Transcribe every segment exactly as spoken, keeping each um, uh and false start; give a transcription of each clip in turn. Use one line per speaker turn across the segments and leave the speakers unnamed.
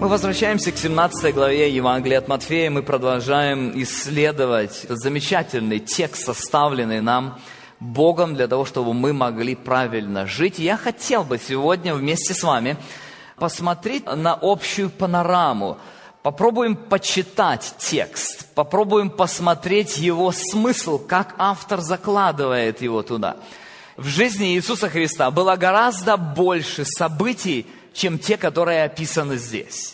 Мы возвращаемся к семнадцатой главе Евангелия от Матфея. Мы продолжаем исследовать этот замечательный текст, составленный нам Богом для того, чтобы мы могли правильно жить. И я хотел бы сегодня вместе с вами посмотреть на общую панораму. Попробуем почитать текст, попробуем посмотреть его смысл, как автор закладывает его туда. В жизни Иисуса Христа было гораздо больше событий, чем те, которые описаны здесь.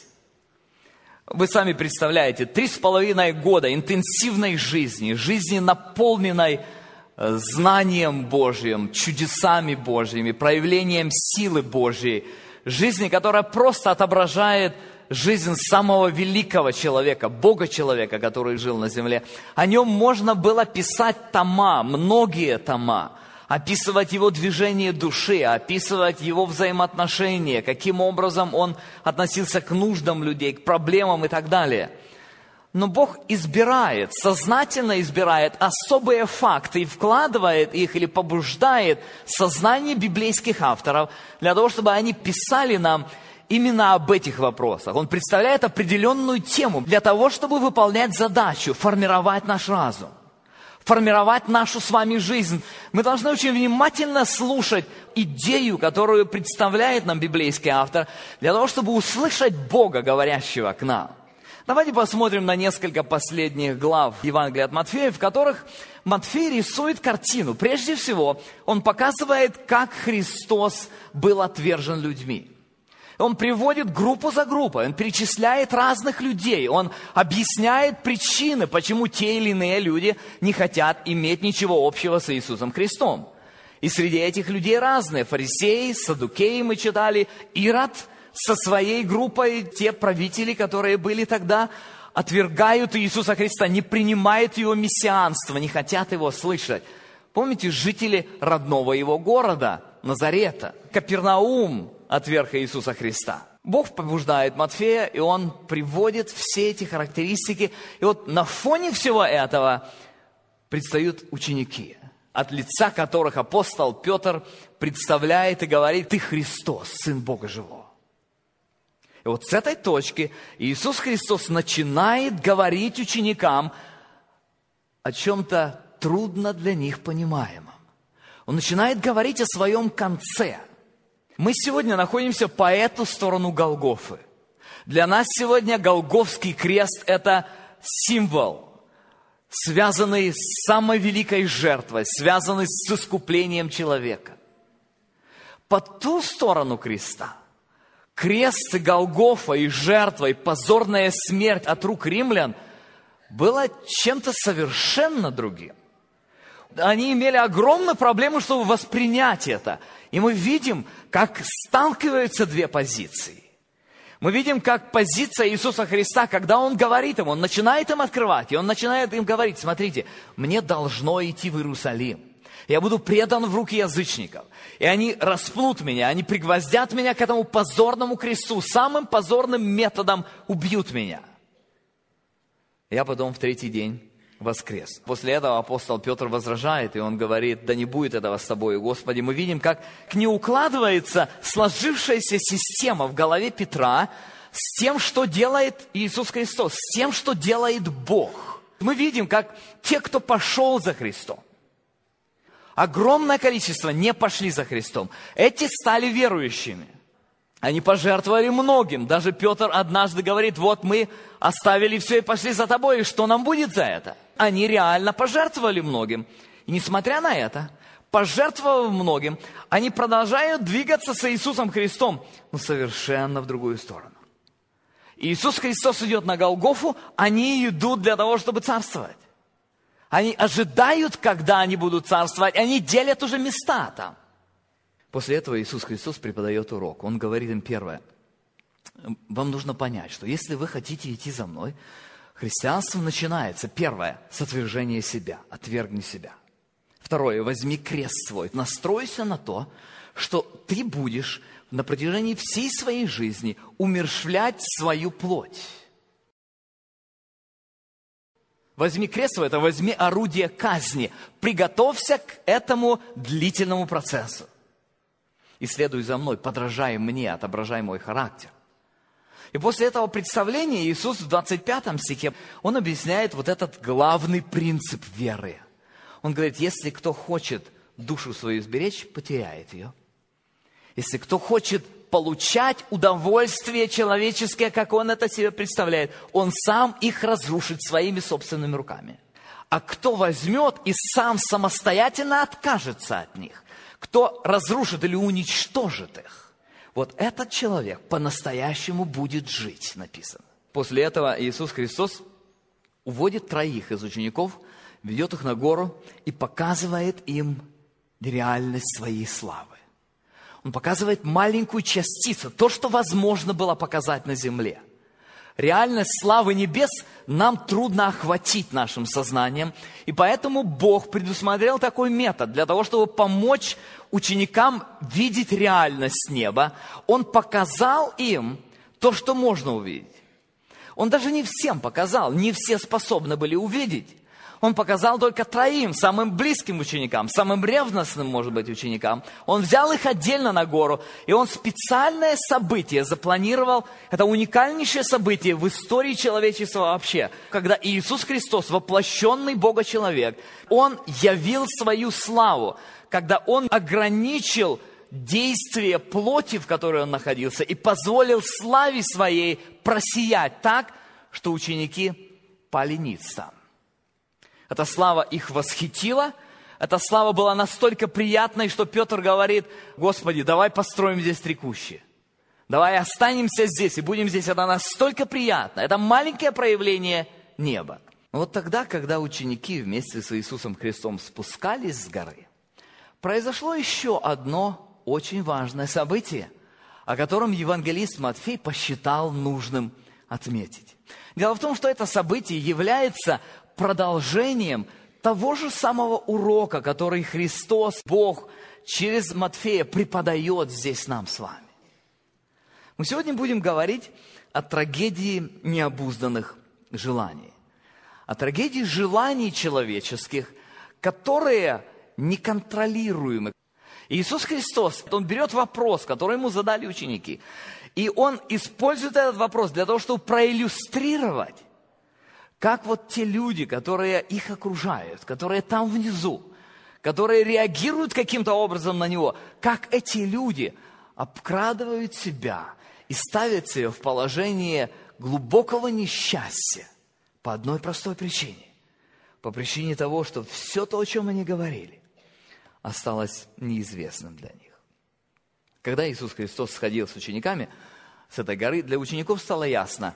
Вы сами представляете, три с половиной года интенсивной жизни, жизни, наполненной знанием Божьим, чудесами Божьими, проявлением силы Божьей, жизни, которая просто отображает жизнь самого великого человека, Бога-человека, который жил на земле. О нем можно было писать тома, многие тома, описывать его движение души, описывать его взаимоотношения, каким образом он относился к нуждам людей, к проблемам и так далее. Но Бог избирает, сознательно избирает особые факты и вкладывает их или побуждает в сознание библейских авторов для того, чтобы они писали нам именно об этих вопросах. Он представляет определенную тему для того, чтобы выполнять задачу, формировать наш разум, формировать нашу с вами жизнь. Мы должны очень внимательно слушать идею, которую представляет нам библейский автор, для того, чтобы услышать Бога, говорящего к нам. Давайте посмотрим на несколько последних глав Евангелия от Матфея, в которых Матфей рисует картину. Прежде всего, он показывает, как Христос был отвержен людьми. Он приводит группу за группой, он перечисляет разных людей, он объясняет причины, почему те или иные люди не хотят иметь ничего общего с Иисусом Христом. И среди этих людей разные: фарисеи, саддукеи, мы читали, Ирод со своей группой, те правители, которые были тогда, отвергают Иисуса Христа, не принимают его мессианство, не хотят его слышать. Помните, жители родного его города, Назарета, Капернаум, отверг Иисуса Христа. Бог побуждает Матфея, и он приводит все эти характеристики. И вот на фоне всего этого предстают ученики, от лица которых апостол Петр представляет и говорит: «Ты Христос, Сын Бога Живого». И вот с этой точки Иисус Христос начинает говорить ученикам о чем-то трудно для них понимаемом. Он начинает говорить о своем конце. Мы сегодня находимся по эту сторону Голгофы. Для нас сегодня Голгофский крест – это символ, связанный с самой великой жертвой, связанный с искуплением человека. По ту сторону креста крест и Голгофа, и жертва, и позорная смерть от рук римлян было чем-то совершенно другим. Они имели огромную проблему, чтобы воспринять это. И мы видим, как сталкиваются две позиции. Мы видим, как позиция Иисуса Христа, когда Он говорит им, Он начинает им открывать, и Он начинает им говорить: смотрите, мне должно идти в Иерусалим. Я буду предан в руки язычников. И они распнут меня, они пригвоздят меня к этому позорному кресту, самым позорным методом убьют меня. Я потом в третий день воскрес. После этого апостол Петр возражает, и он говорит: да не будет этого с тобой, Господи. Мы видим, как не укладывается сложившаяся система в голове Петра с тем, что делает Иисус Христос, с тем, что делает Бог. Мы видим, как те, кто пошел за Христом, огромное количество не пошли за Христом. Эти стали верующими. Они пожертвовали многим. Даже Петр однажды говорит: вот мы оставили все и пошли за тобой, и что нам будет за это? Они реально пожертвовали многим. И несмотря на это, пожертвовав многим, они продолжают двигаться с Иисусом Христом, но совершенно в другую сторону. Иисус Христос идет на Голгофу, они идут для того, чтобы царствовать. Они ожидают, когда они будут царствовать, они делят уже места там. После этого Иисус Христос преподает урок. Он говорит им первое: вам нужно понять, что если вы хотите идти за мной, христианство начинается, первое, с отвержения себя, отвергни себя. Второе, возьми крест свой, настройся на то, что ты будешь на протяжении всей своей жизни умерщвлять свою плоть. Возьми крест свой, это возьми орудие казни, приготовься к этому длительному процессу. И следуй за мной, подражай мне, отображай мой характер. И после этого представления Иисус в двадцать пятом стихе, Он объясняет вот этот главный принцип веры. Он говорит, если кто хочет душу свою сберечь, потеряет ее. Если кто хочет получать удовольствие человеческое, как он это себе представляет, он сам их разрушит своими собственными руками. А кто возьмет и сам самостоятельно откажется от них, кто разрушит или уничтожит их, вот этот человек по-настоящему будет жить, написано. После этого Иисус Христос уводит троих из учеников, ведет их на гору и показывает им реальность своей славы. Он показывает маленькую частицу, то, что возможно было показать на земле. Реальность славы небес нам трудно охватить нашим сознанием, и поэтому Бог предусмотрел такой метод для того, чтобы помочь ученикам видеть реальность неба. Он показал им то, что можно увидеть. Он даже не всем показал, не все способны были увидеть. Он показал только троим, самым близким ученикам, самым ревностным, может быть, ученикам. Он взял их отдельно на гору, и он специальное событие запланировал. Это уникальнейшее событие в истории человечества вообще. Когда Иисус Христос, воплощенный Бога-человек, Он явил свою славу. Когда Он ограничил действие плоти, в которой Он находился, и позволил славе Своей просиять так, что ученики пали ниц там. Эта слава их восхитила, эта слава была настолько приятной, что Петр говорит, Господи, давай построим здесь три кущи. Давай останемся здесь и будем здесь. Это настолько приятно. Это маленькое проявление неба. Вот тогда, когда ученики вместе с Иисусом Христом спускались с горы, произошло еще одно очень важное событие, о котором евангелист Матфей посчитал нужным отметить. Дело в том, что это событие является продолжением того же самого урока, который Христос, Бог, через Матфея преподает здесь нам с вами. Мы сегодня будем говорить о трагедии необузданных желаний. О трагедии желаний человеческих, которые неконтролируемы. Иисус Христос, Он берет вопрос, который Ему задали ученики, и Он использует этот вопрос для того, чтобы проиллюстрировать, как вот те люди, которые их окружают, которые там внизу, которые реагируют каким-то образом на него, как эти люди обкрадывают себя и ставят себя в положение глубокого несчастья по одной простой причине. По причине того, что все то, о чем они говорили, осталось неизвестным для них. Когда Иисус Христос сходил с учениками с этой горы, для учеников стало ясно,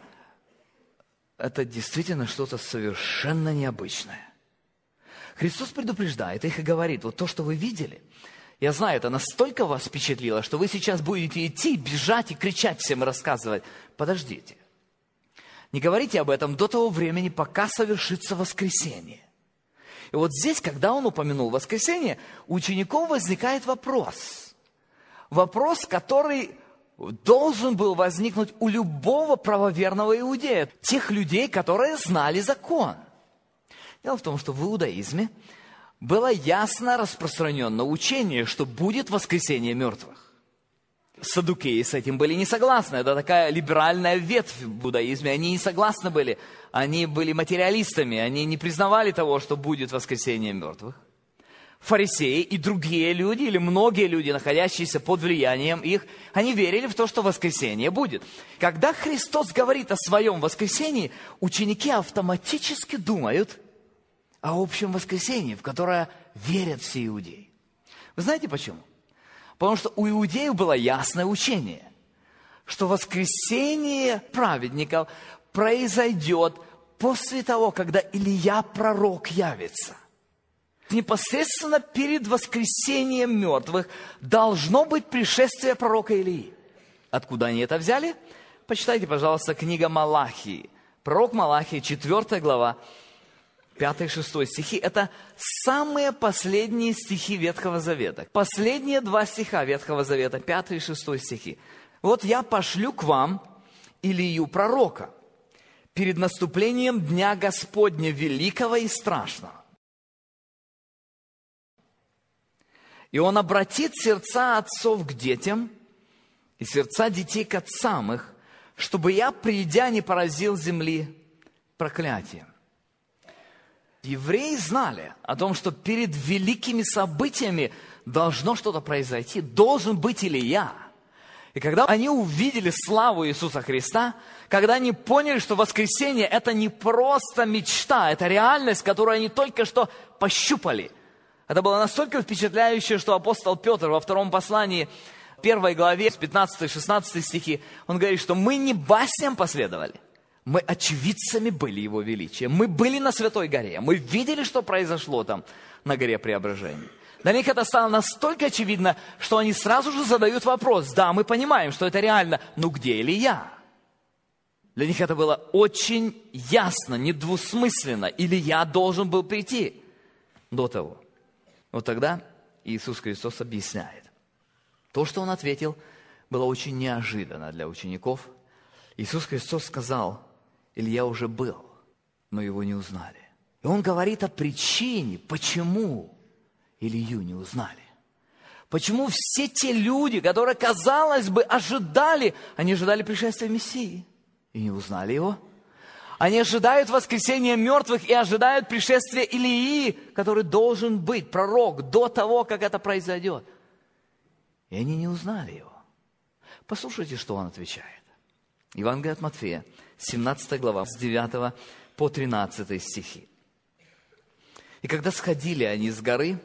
это действительно что-то совершенно необычное. Христос предупреждает их и говорит, вот то, что вы видели, я знаю, это настолько вас впечатлило, что вы сейчас будете идти, бежать и кричать всем и рассказывать. Подождите. Не говорите об этом до того времени, пока совершится воскресенье. И вот здесь, когда он упомянул воскресенье, у учеников возникает вопрос. Вопрос, который должен был возникнуть у любого правоверного иудея, тех людей, которые знали закон. Дело в том, что в иудаизме было ясно распространено учение, что будет воскресение мертвых. Саддукеи с этим были не согласны. Это такая либеральная ветвь в иудаизме. Они не согласны были. Они были материалистами. Они не признавали того, что будет воскресение мертвых. Фарисеи и другие люди, или многие люди, находящиеся под влиянием их, они верили в то, что воскресение будет. Когда Христос говорит о своем воскресении, ученики автоматически думают о общем воскресении, в которое верят все иудеи. Вы знаете почему? Потому что у иудеев было ясное учение, что воскресение праведников произойдет после того, когда Илия пророк явится. Непосредственно перед воскресением мертвых должно быть пришествие пророка Илии. Откуда они это взяли? Почитайте, пожалуйста, книга Малахии. Пророк Малахии, четвёртая глава, пятый-шестой стихи. Это самые последние стихи Ветхого Завета. Последние два стиха Ветхого Завета, пятый и шестой стихи. Вот я пошлю к вам Илию пророка перед наступлением Дня Господня великого и страшного. И он обратит сердца отцов к детям, и сердца детей к отцам их, чтобы я, придя, не поразил земли проклятием». Евреи знали о том, что перед великими событиями должно что-то произойти, должен быть Илия. И когда они увидели славу Иисуса Христа, когда они поняли, что воскресение – это не просто мечта, это реальность, которую они только что пощупали. Это было настолько впечатляюще, что апостол Петр во втором послании, первой главе, с пятнадцатого-шестнадцатого стихи, он говорит, что мы не басням последовали, мы очевидцами были Его величия. Мы были на Святой горе, мы видели, что произошло там на горе Преображения. Для них это стало настолько очевидно, что они сразу же задают вопрос: да, мы понимаем, что это реально, но где Илия? Для них это было очень ясно, недвусмысленно. Илия должен был прийти до того. Вот тогда Иисус Христос объясняет. То, что Он ответил, было очень неожиданно для учеников. Иисус Христос сказал: Илия уже был, но его не узнали. И Он говорит о причине, почему Илью не узнали. Почему все те люди, которые, казалось бы, ожидали, они ожидали пришествия Мессии и не узнали Его. Они ожидают воскресения мертвых и ожидают пришествия Илии, который должен быть, пророк, до того, как это произойдет. И они не узнали Его. Послушайте, что Он отвечает. Евангелие от Матфея, семнадцатая глава, с девятого по тринадцатый стихи. «И когда сходили они с горы,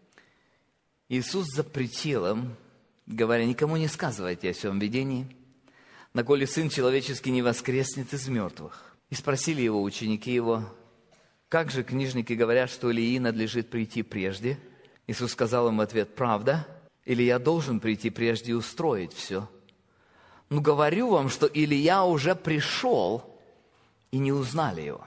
Иисус запретил им, говоря: никому не сказывайте о сем видении, доколе Сын Человеческий не воскреснет из мертвых. И спросили Его ученики Его: как же книжники говорят, что Илии надлежит прийти прежде? Иисус сказал им в ответ: правда, Илия должен прийти прежде и устроить все. Но говорю вам, что Илия уже пришел, и не узнали Его.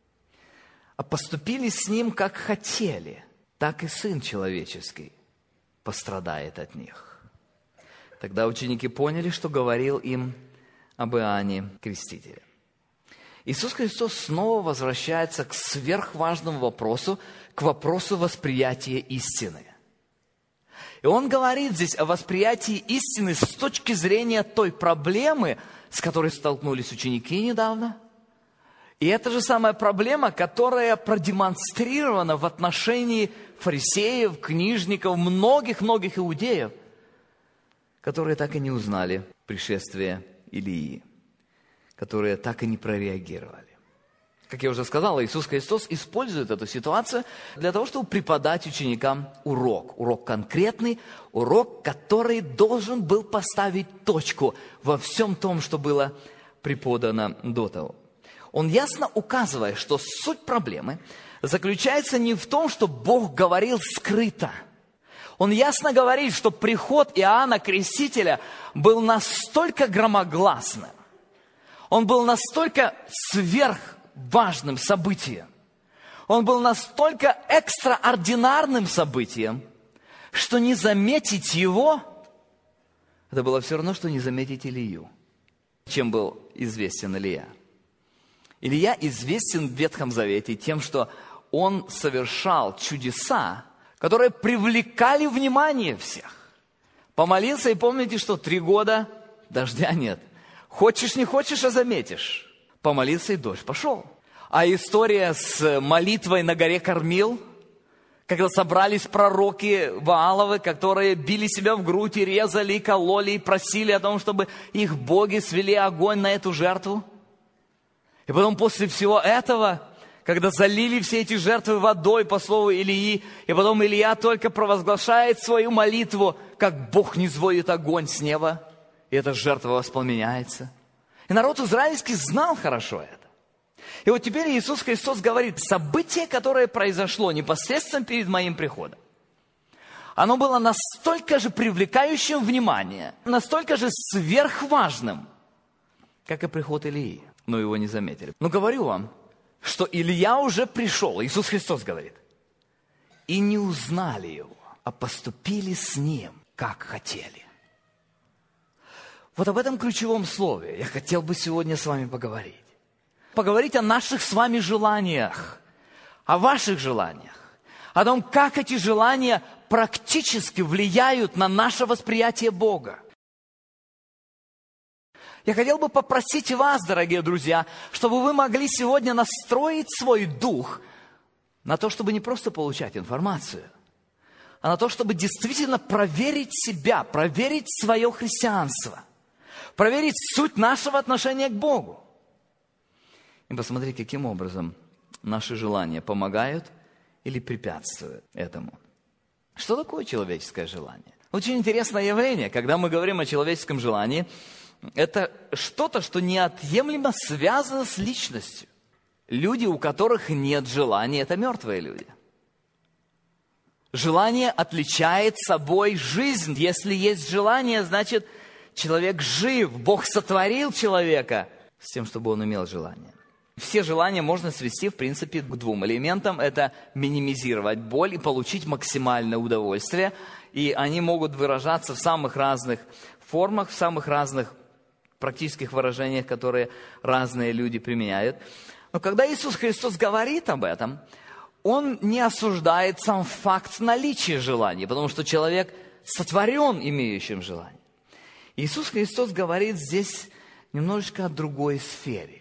А поступили с Ним, как хотели, так и Сын Человеческий пострадает от них». Тогда ученики поняли, что говорил им об Иоанне Крестителе. Иисус Христос снова возвращается к сверхважному вопросу, к вопросу восприятия истины. И Он говорит здесь о восприятии истины с точки зрения той проблемы, с которой столкнулись ученики недавно. И это же самая проблема, которая продемонстрирована в отношении фарисеев, книжников, многих-многих иудеев, которые так и не узнали пришествие Илии, которые так и не прореагировали. Как я уже сказал, Иисус Христос использует эту ситуацию для того, чтобы преподать ученикам урок. Урок конкретный, урок, который должен был поставить точку во всем том, что было преподано до того. Он ясно указывает, что суть проблемы заключается не в том, что Бог говорил скрыто. Он ясно говорит, что приход Иоанна Крестителя был настолько громогласным, он был настолько сверхважным событием, он был настолько экстраординарным событием, что не заметить его, это было все равно, что не заметить Илию. Чем был известен Илия? Илия известен в Ветхом Завете тем, что он совершал чудеса, которые привлекали внимание всех. Помолился, и помните, что три года дождя нет. Хочешь, не хочешь, а заметишь. Помолился, и дождь пошел. А история с молитвой на горе Кормил, когда собрались пророки Вааловы, которые били себя в грудь и резали, и кололи, и просили о том, чтобы их боги свели огонь на эту жертву. И потом после всего этого, когда залили все эти жертвы водой по слову Илии, и потом Илия только провозглашает свою молитву, как Бог низводит огонь с неба, и эта жертва воспламеняется. И народ израильский знал хорошо это. И вот теперь Иисус Христос говорит: событие, которое произошло непосредственно перед моим приходом, оно было настолько же привлекающим внимание, настолько же сверхважным, как и приход Илии. Но его не заметили. Но говорю вам, что Илия уже пришел, Иисус Христос говорит, и не узнали его, а поступили с ним, как хотели. Вот об этом ключевом слове я хотел бы сегодня с вами поговорить. Поговорить о наших с вами желаниях, о ваших желаниях, о том, как эти желания практически влияют на наше восприятие Бога. Я хотел бы попросить вас, дорогие друзья, чтобы вы могли сегодня настроить свой дух на то, чтобы не просто получать информацию, а на то, чтобы действительно проверить себя, проверить свое христианство, проверить суть нашего отношения к Богу. И посмотреть, каким образом наши желания помогают или препятствуют этому. Что такое человеческое желание? Очень интересное явление. Когда мы говорим о человеческом желании, это что-то, что неотъемлемо связано с личностью. Люди, у которых нет желания, это мертвые люди. Желание отличает собой жизнь. Если есть желание, значит, человек жив. Бог сотворил человека с тем, чтобы он имел желание. Все желания можно свести, в принципе, к двум элементам. Это минимизировать боль и получить максимальное удовольствие. И они могут выражаться в самых разных формах, в самых разных практических выражениях, которые разные люди применяют. Но когда Иисус Христос говорит об этом, Он не осуждает сам факт наличия желаний, потому что человек сотворен имеющим желание. Иисус Христос говорит здесь немножечко о другой сфере.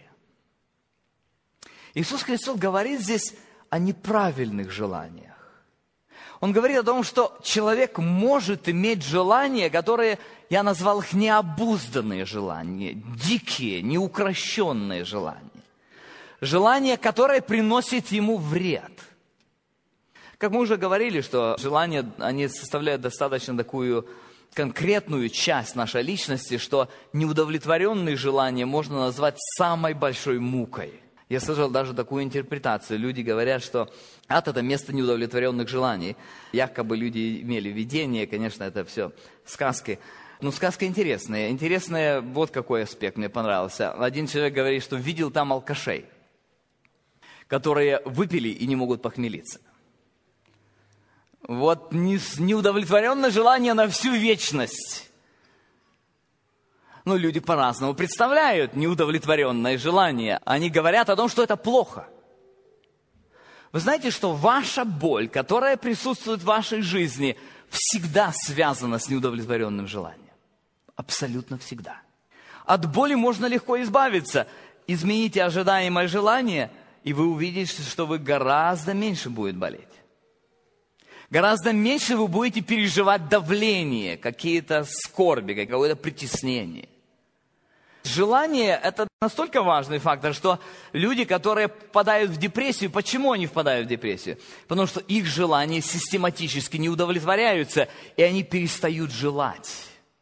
Иисус Христос говорит здесь о неправильных желаниях. Он говорит о том, что человек может иметь желания, которые, я назвал их необузданные желания, дикие, неукрощенные желания. Желания, которые приносят ему вред. Как мы уже говорили, что желания, они составляют достаточно такую конкретную часть нашей личности, что неудовлетворенные желания можно назвать самой большой мукой. Я слышал даже такую интерпретацию. Люди говорят, что ад – это место неудовлетворенных желаний. Якобы люди имели видение, конечно, это все сказки. Но сказка интересная. Интересная, вот какой аспект мне понравился. Один человек говорит, что видел там алкашей, которые выпили и не могут похмелиться. Вот неудовлетворенное желание на всю вечность. Ну, люди по-разному представляют неудовлетворенное желание. Они говорят о том, что это плохо. Вы знаете, что ваша боль, которая присутствует в вашей жизни, всегда связана с неудовлетворенным желанием. Абсолютно всегда. От боли можно легко избавиться. Измените ожидаемое желание, и вы увидите, что вы гораздо меньше будет болеть. Гораздо меньше вы будете переживать давление, какие-то скорби, какое-то притеснение. Желание – это настолько важный фактор, что люди, которые впадают в депрессию, почему они впадают в депрессию? Потому что их желания систематически не удовлетворяются, и они перестают желать.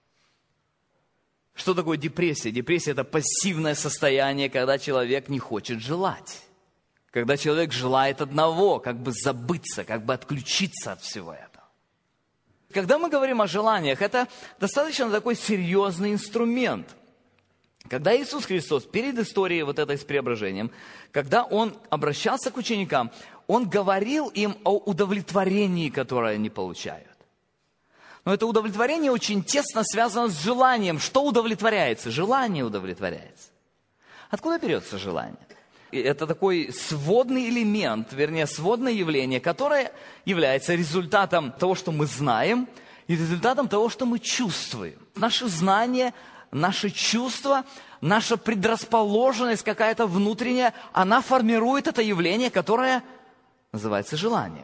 Что такое депрессия? Депрессия – это пассивное состояние, когда человек не хочет желать. Когда человек желает одного, как бы забыться, как бы отключиться от всего этого. Когда мы говорим о желаниях, это достаточно такой серьезный инструмент. Когда Иисус Христос перед историей вот этой с преображением, когда Он обращался к ученикам, Он говорил им о удовлетворении, которое они получают. Но это удовлетворение очень тесно связано с желанием. Что удовлетворяется? Желание удовлетворяется. Откуда берется желание? Это такой сводный элемент, вернее, сводное явление, которое является результатом того, что мы знаем, и результатом того, что мы чувствуем. Наши знания, наши чувства, наша предрасположенность какая-то внутренняя, она формирует это явление, которое называется желанием.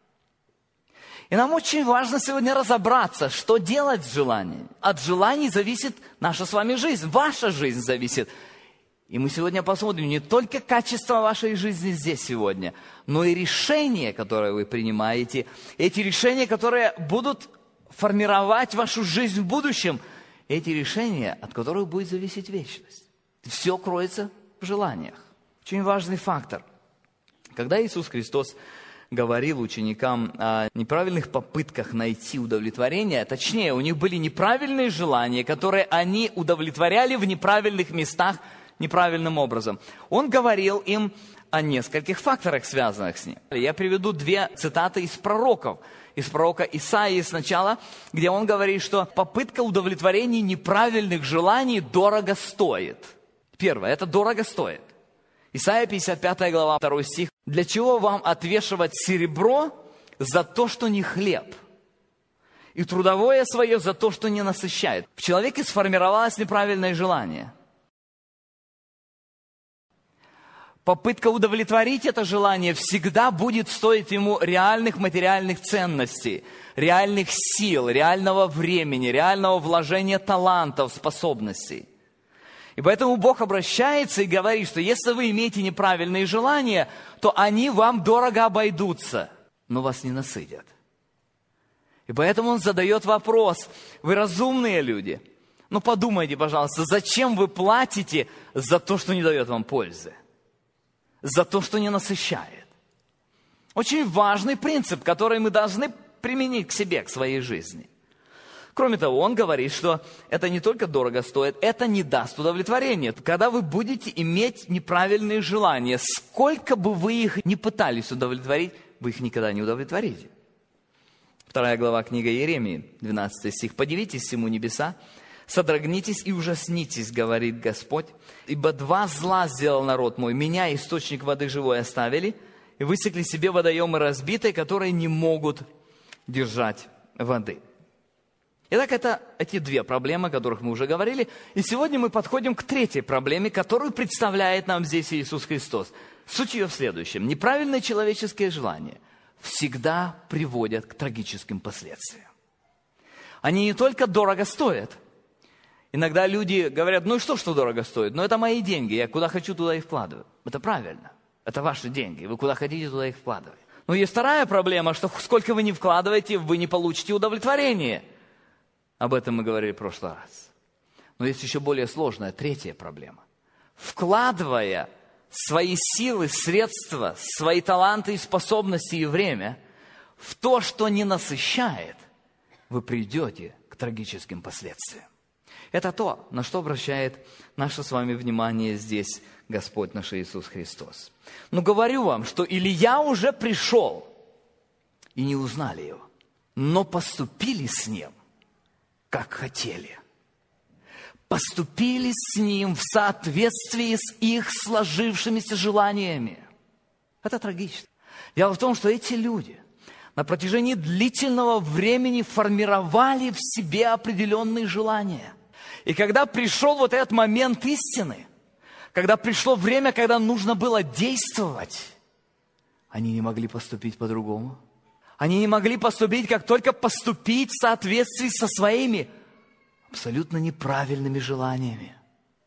И нам очень важно сегодня разобраться, что делать с желанием. От желаний зависит наша с вами жизнь, ваша жизнь зависит. И мы сегодня посмотрим не только качество вашей жизни здесь сегодня, но и решения, которые вы принимаете. Эти решения, которые будут формировать вашу жизнь в будущем. Эти решения, от которых будет зависеть вечность. Все кроется в желаниях. Очень важный фактор. Когда Иисус Христос говорил ученикам о неправильных попытках найти удовлетворение, точнее, у них были неправильные желания, которые они удовлетворяли в неправильных местах, неправильным образом. Он говорил им о нескольких факторах, связанных с ним. Я приведу две цитаты из пророков. Из пророка Исаии сначала, где он говорит, что попытка удовлетворения неправильных желаний дорого стоит. Первое, это дорого стоит. Исайя пятьдесят пятая глава, второй стих. «Для чего вам отвешивать серебро за то, что не хлеб, и трудовое свое за то, что не насыщает?» В человеке сформировалось неправильное желание. попытка удовлетворить это желание всегда будет стоить ему реальных материальных ценностей, реальных сил, реального времени, реального вложения талантов, способностей. И поэтому Бог обращается и говорит, что если вы имеете неправильные желания, то они вам дорого обойдутся, но вас не насытят. И поэтому Он задает вопрос: вы разумные люди, ну подумайте, пожалуйста, зачем вы платите за то, что не дает вам пользы? За то, что не насыщает? Очень важный принцип, который мы должны применить к себе, к своей жизни. Кроме того, Он говорит, что это не только дорого стоит, это не даст удовлетворения. Когда вы будете иметь неправильные желания, сколько бы вы их ни пытались удовлетворить, вы их никогда не удовлетворите. Вторая глава книга Иеремии, двенадцатый стих. «Подивитесь всему небеса, содрогнитесь и ужаснитесь, говорит Господь, ибо два зла сделал народ мой, меня, источник воды живой, оставили, и высекли себе водоемы разбитые, которые не могут держать воды». Итак, это эти две проблемы, о которых мы уже говорили. И сегодня мы подходим к третьей проблеме, которую представляет нам здесь Иисус Христос. Суть ее в следующем. Неправильные человеческие желания всегда приводят к трагическим последствиям. Они не только дорого стоят. Иногда люди говорят: ну и что, что дорого стоит? Ну это мои деньги, я куда хочу, туда и вкладываю. Это правильно. Это ваши деньги, вы куда хотите, туда их вкладываете. Но есть вторая проблема, что сколько вы ни вкладываете, вы не получите удовлетворение. Об этом мы говорили в прошлый раз. Но есть еще более сложная, третья проблема. Вкладывая свои силы, средства, свои таланты и способности и время в то, что не насыщает, вы придете к трагическим последствиям. Это то, на что обращает наше с вами внимание здесь Господь наш Иисус Христос. Но говорю вам, что Илия уже пришел, и не узнали его, но поступили с ним, как хотели. Поступили с ним в соответствии с их сложившимися желаниями. Это трагично. Дело в том, что эти люди на протяжении длительного времени формировали в себе определенные желания. И когда пришел вот этот момент истины, когда пришло время, когда нужно было действовать, они не могли поступить по-другому. Они не могли поступить, как только поступить в соответствии со своими абсолютно неправильными желаниями.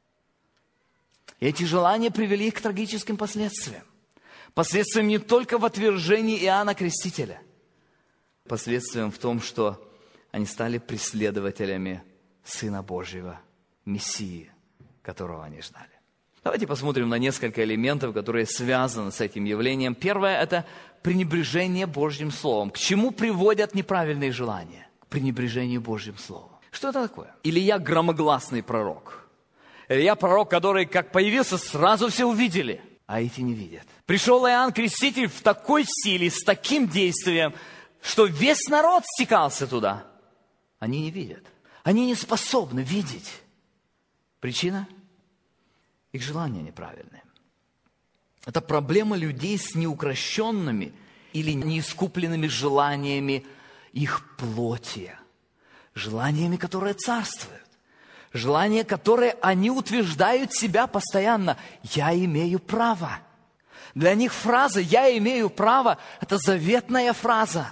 И эти желания привели их к трагическим последствиям. Последствиям не только в отвержении Иоанна Крестителя. Последствиям в том, что они стали преследователями Сына Божьего, Мессии, которого они ждали. Давайте посмотрим на несколько элементов, которые связаны с этим явлением. Первое – это пренебрежение Божьим Словом. К чему приводят неправильные желания? К пренебрежению Божьим Словом. Что это такое? Илия – громогласный пророк. Илия – пророк, который, как появился, сразу все увидели, а эти не видят. Пришел Иоанн Креститель в такой силе, с таким действием, что весь народ стекался туда. Они не видят. Они не способны видеть. Причина? Их желания неправильные. Это проблема людей с неукрощенными или неискупленными желаниями их плоти. Желаниями, которые царствуют. Желания, которые они утверждают себя постоянно. Я имею право. Для них фраза «я имею право» – это заветная фраза.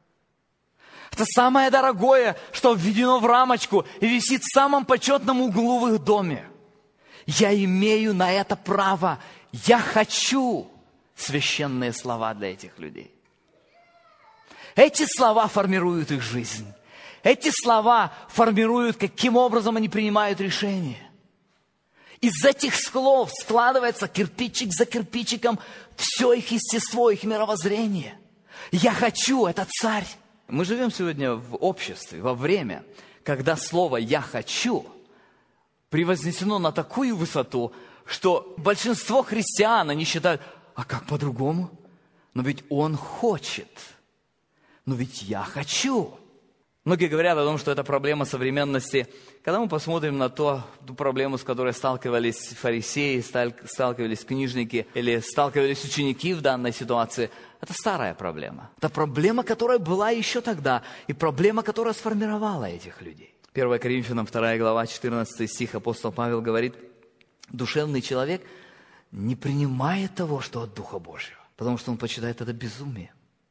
Это самое дорогое, что введено в рамочку и висит в самом почетном углу в их доме. Я имею на это право. Я хочу. Священные слова для этих людей. Эти слова формируют их жизнь. Эти слова формируют, каким образом они принимают решения. Из этих слов складывается кирпичик за кирпичиком все их естество, их мировоззрение. Я хочу, это царь. Мы живем сегодня в обществе, во время, когда слово «я хочу» превознесено на такую высоту, что большинство христиан, они считают, а как по-другому? Но ведь он хочет. Но ведь я хочу. Многие говорят о том, что это проблема современности. Когда мы посмотрим на то, ту проблему, с которой сталкивались фарисеи, сталкивались книжники или сталкивались ученики в данной ситуации, это старая проблема. Это проблема, которая была еще тогда, и проблема, которая сформировала этих людей. первое Коринфянам вторая глава, четырнадцатый стих, апостол Павел говорит, душевный человек не принимает того, что от Духа Божьего, потому что он почитает это безумие.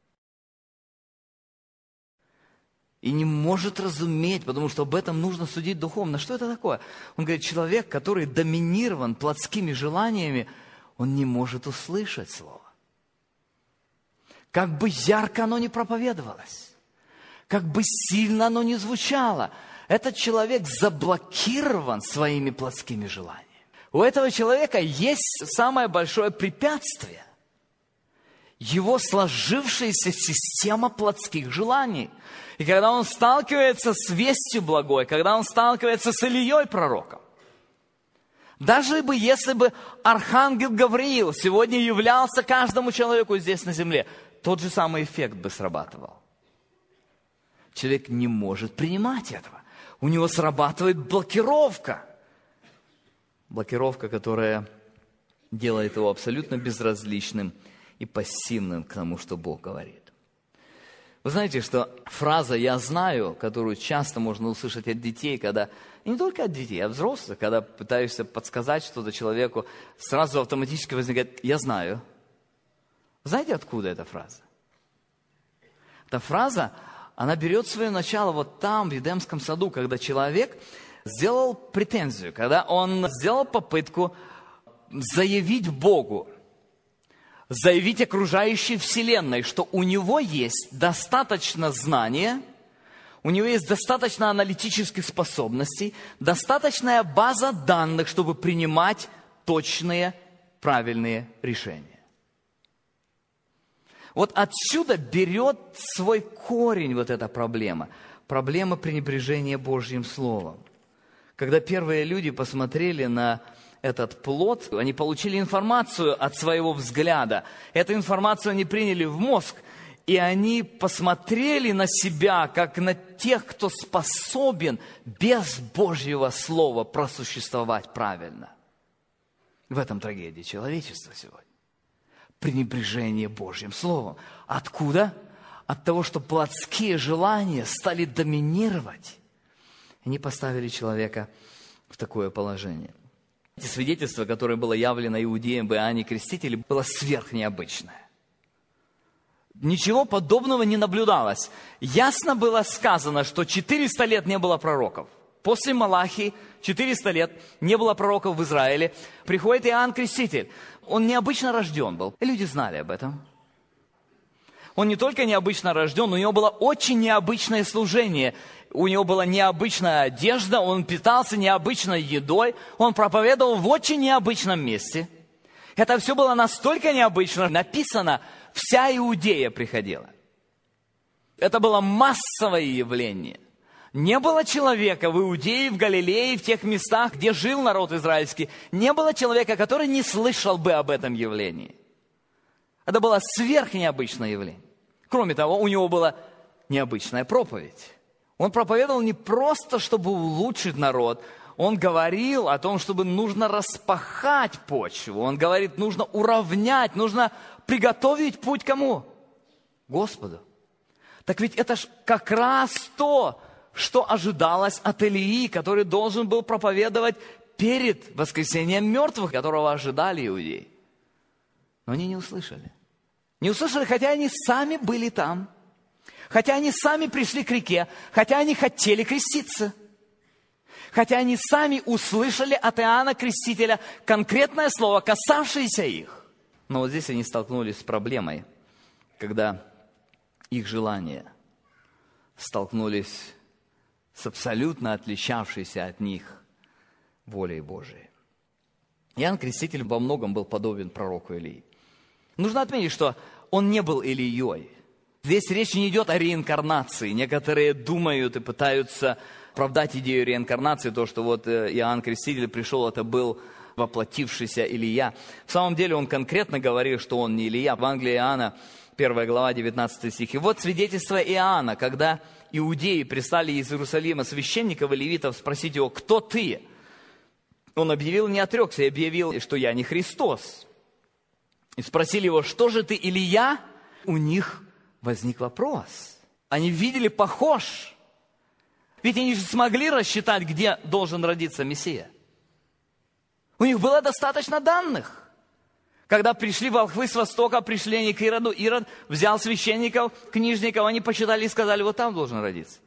И не может разуметь, потому что об этом нужно судить духовно. Что это такое? Он говорит, человек, который доминирован плотскими желаниями, он не может услышать Слово. Как бы ярко оно ни проповедовалось, как бы сильно оно ни звучало, этот человек заблокирован своими плотскими желаниями. У этого человека есть самое большое препятствие. Его сложившаяся система плотских желаний. И когда он сталкивается с вестью благой, когда он сталкивается с Илией пророком, даже бы, если бы архангел Гавриил сегодня являлся каждому человеку здесь на земле, тот же самый эффект бы срабатывал. Человек не может принимать этого. У него срабатывает блокировка. Блокировка, которая делает его абсолютно безразличным и пассивным к тому, что Бог говорит. Вы знаете, что фраза «я знаю», которую часто можно услышать от детей, когда, и не только от детей, а от взрослых, когда пытаешься подсказать что-то человеку, сразу автоматически возникает «я знаю». Знаете, откуда эта фраза? Эта фраза, она берет свое начало вот там, в Эдемском саду, когда человек сделал претензию, когда он сделал попытку заявить Богу, заявить окружающей вселенной, что у него есть достаточно знания, у него есть достаточно аналитических способностей, достаточная база данных, чтобы принимать точные, правильные решения. Вот отсюда берет свой корень вот эта проблема. Проблема пренебрежения Божьим Словом. Когда первые люди посмотрели на этот плод, они получили информацию от своего взгляда. Эту информацию они приняли в мозг, и они посмотрели на себя, как на тех, кто способен без Божьего Слова просуществовать правильно. В этом трагедия человечества сегодня. Пренебрежение Божьим Словом. Откуда? От того, что плотские желания стали доминировать. Они поставили человека в такое положение. Эти свидетельства, которое было явлено иудеям в Иоанне Крестителе, было сверхнеобычное. Ничего подобного не наблюдалось. Ясно было сказано, что четыреста лет не было пророков. После Малахии четыреста лет не было пророков в Израиле. Приходит Иоанн Креститель. Он необычно рожден был. И люди знали об этом. Он не только необычно рожден, у него было очень необычное служение. У него была необычная одежда, он питался необычной едой, он проповедовал в очень необычном месте. Это все было настолько необычно, написано, вся Иудея приходила. Это было массовое явление. Не было человека в Иудее, в Галилее, в тех местах, где жил народ израильский, не было человека, который не слышал бы об этом явлении. Это было сверхнеобычное явление. Кроме того, у него была необычная проповедь. Он проповедовал не просто, чтобы улучшить народ. Он говорил о том, чтобы нужно распахать почву. Он говорит, нужно уравнять, нужно приготовить путь кому? Господу. Так ведь это ж как раз то, что ожидалось от Илии, который должен был проповедовать перед воскресением мертвых, которого ожидали иудеи. Но они не услышали. Не услышали, хотя они сами были там. Хотя они сами пришли к реке, хотя они хотели креститься. Хотя они сами услышали от Иоанна Крестителя конкретное слово, касавшееся их. Но вот здесь они столкнулись с проблемой, когда их желания столкнулись с абсолютно отличавшейся от них волей Божией. Иоанн Креститель во многом был подобен пророку Илии. Нужно отметить, что он не был Илией. Здесь речь не идет о реинкарнации. Некоторые думают и пытаются оправдать идею реинкарнации, то, что вот Иоанн Креститель пришел, это был воплотившийся Илия. В самом деле он конкретно говорил, что он не Илия. В Евангелии Иоанна, первая глава, девятнадцатый стих. И вот свидетельство Иоанна, когда иудеи прислали из Иерусалима священников и левитов спросить его, кто ты? Он объявил, не отрекся, и объявил, что я не Христос. И спросили его, что же ты, Илия? У них возник вопрос. Они видели похож. Ведь они же смогли рассчитать, где должен родиться Мессия. У них было достаточно данных. Когда пришли волхвы с востока, пришли они к Ироду, Ирод взял священников, книжников, они посчитали и сказали, вот там должен родиться.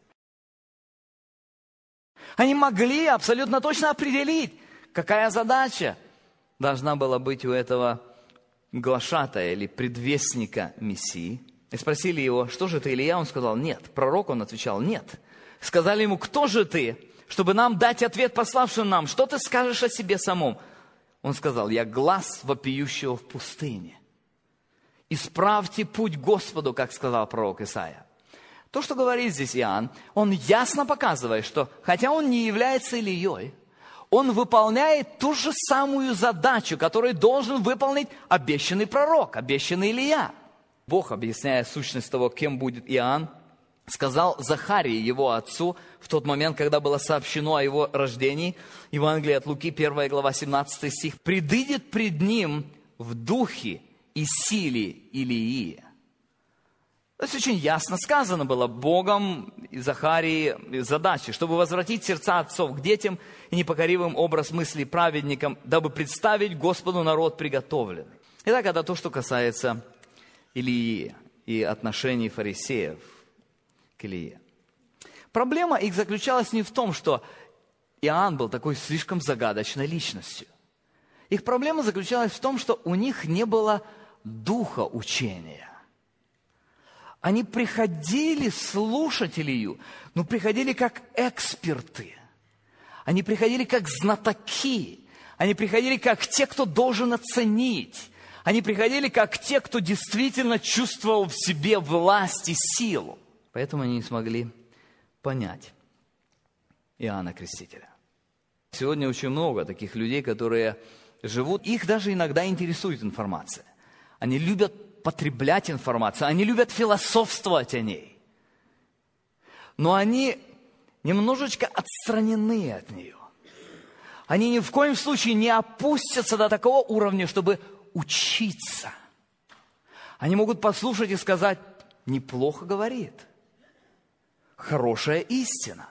Они могли абсолютно точно определить, какая задача должна была быть у этого глашатая или предвестника Мессии. И спросили его, что же ты, Илия? Он сказал, нет. Пророк, он отвечал, нет. Сказали ему, кто же ты, чтобы нам дать ответ, пославший нам? Что ты скажешь о себе самом? Он сказал, я глас вопиющего в пустыне. Исправьте путь Господу, как сказал пророк Исаия. То, что говорит здесь Иоанн, он ясно показывает, что хотя он не является Илией, он выполняет ту же самую задачу, которую должен выполнить обещанный пророк, обещанный Илия. Бог, объясняя сущность того, кем будет Иоанн, сказал Захарии, его отцу, в тот момент, когда было сообщено о его рождении, Евангелие от Луки, первая глава, семнадцатый стих, «Предыдет пред ним в духе и силе Илии». То есть очень ясно сказано было Богом и Захарии задачи, чтобы возвратить сердца отцов к детям и непокоривым образ мыслей праведникам, дабы представить Господу народ приготовленный. Итак, это то, что касается Илии и отношений фарисеев к Илии. Проблема их заключалась не в том, что Иоанн был такой слишком загадочной личностью. Их проблема заключалась в том, что у них не было духа учения. Они приходили слушать Илию, но приходили как эксперты. Они приходили как знатоки. Они приходили как те, кто должен оценить. Они приходили как те, кто действительно чувствовал в себе власть и силу. Поэтому они не смогли понять Иоанна Крестителя. Сегодня очень много таких людей, которые живут, их даже иногда интересует информация. Они любят потреблять информацию, они любят философствовать о ней. Но они немножечко отстранены от нее. Они ни в коем случае не опустятся до такого уровня, чтобы учиться. Они могут послушать и сказать, неплохо говорит, хорошая истина.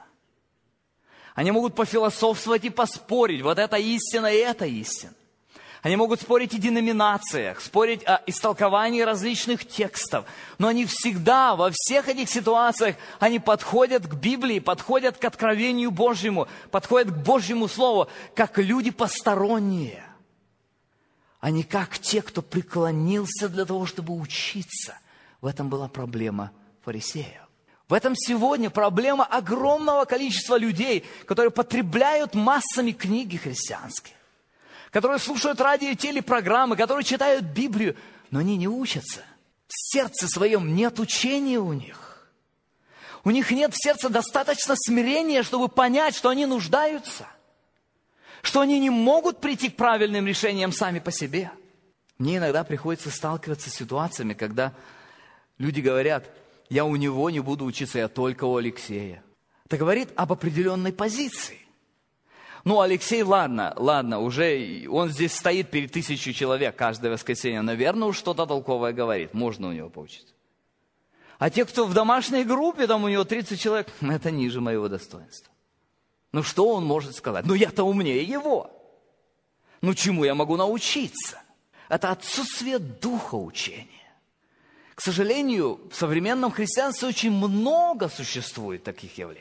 Они могут пофилософствовать и поспорить, вот это истина и это истина. Они могут спорить о деноминациях, спорить о истолковании различных текстов. Но они всегда, во всех этих ситуациях, они подходят к Библии, подходят к откровению Божьему, подходят к Божьему Слову, как люди посторонние. А не как те, кто преклонился для того, чтобы учиться. В этом была проблема фарисеев. В этом сегодня проблема огромного количества людей, которые потребляют массами книги христианские, которые слушают радио и телепрограммы, которые читают Библию, но они не учатся. В сердце своем нет учения у них. У них нет в сердце достаточно смирения, чтобы понять, что они нуждаются, что они не могут прийти к правильным решениям сами по себе. Мне иногда приходится сталкиваться с ситуациями, когда люди говорят, я у него не буду учиться, я только у Алексея. Это говорит об определенной позиции. Ну, Алексей, ладно, ладно, уже он здесь стоит перед тысячей человек каждое воскресенье. Наверное, уж что-то толковое говорит. Можно у него поучиться. А те, кто в домашней группе, там у него тридцать человек, это ниже моего достоинства. Ну, что он может сказать? Ну, я-то умнее его. Ну, чему я могу научиться? Это отсутствие духа учения. К сожалению, в современном христианстве очень много существует таких явлений.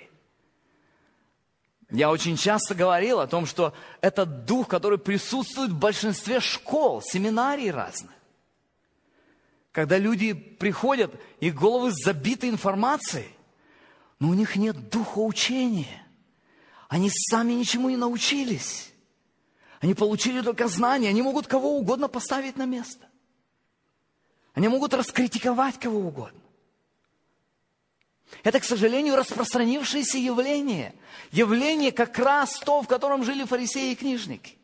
Я очень часто говорил о том, что этот дух, который присутствует в большинстве школ, семинарий разных. Когда люди приходят, их головы забиты информацией, но у них нет духа учения. Они сами ничему не научились. Они получили только знания, они могут кого угодно поставить на место. Они могут раскритиковать кого угодно. Это, к сожалению, распространившееся явление. Явление как раз то, в котором жили фарисеи и книжники.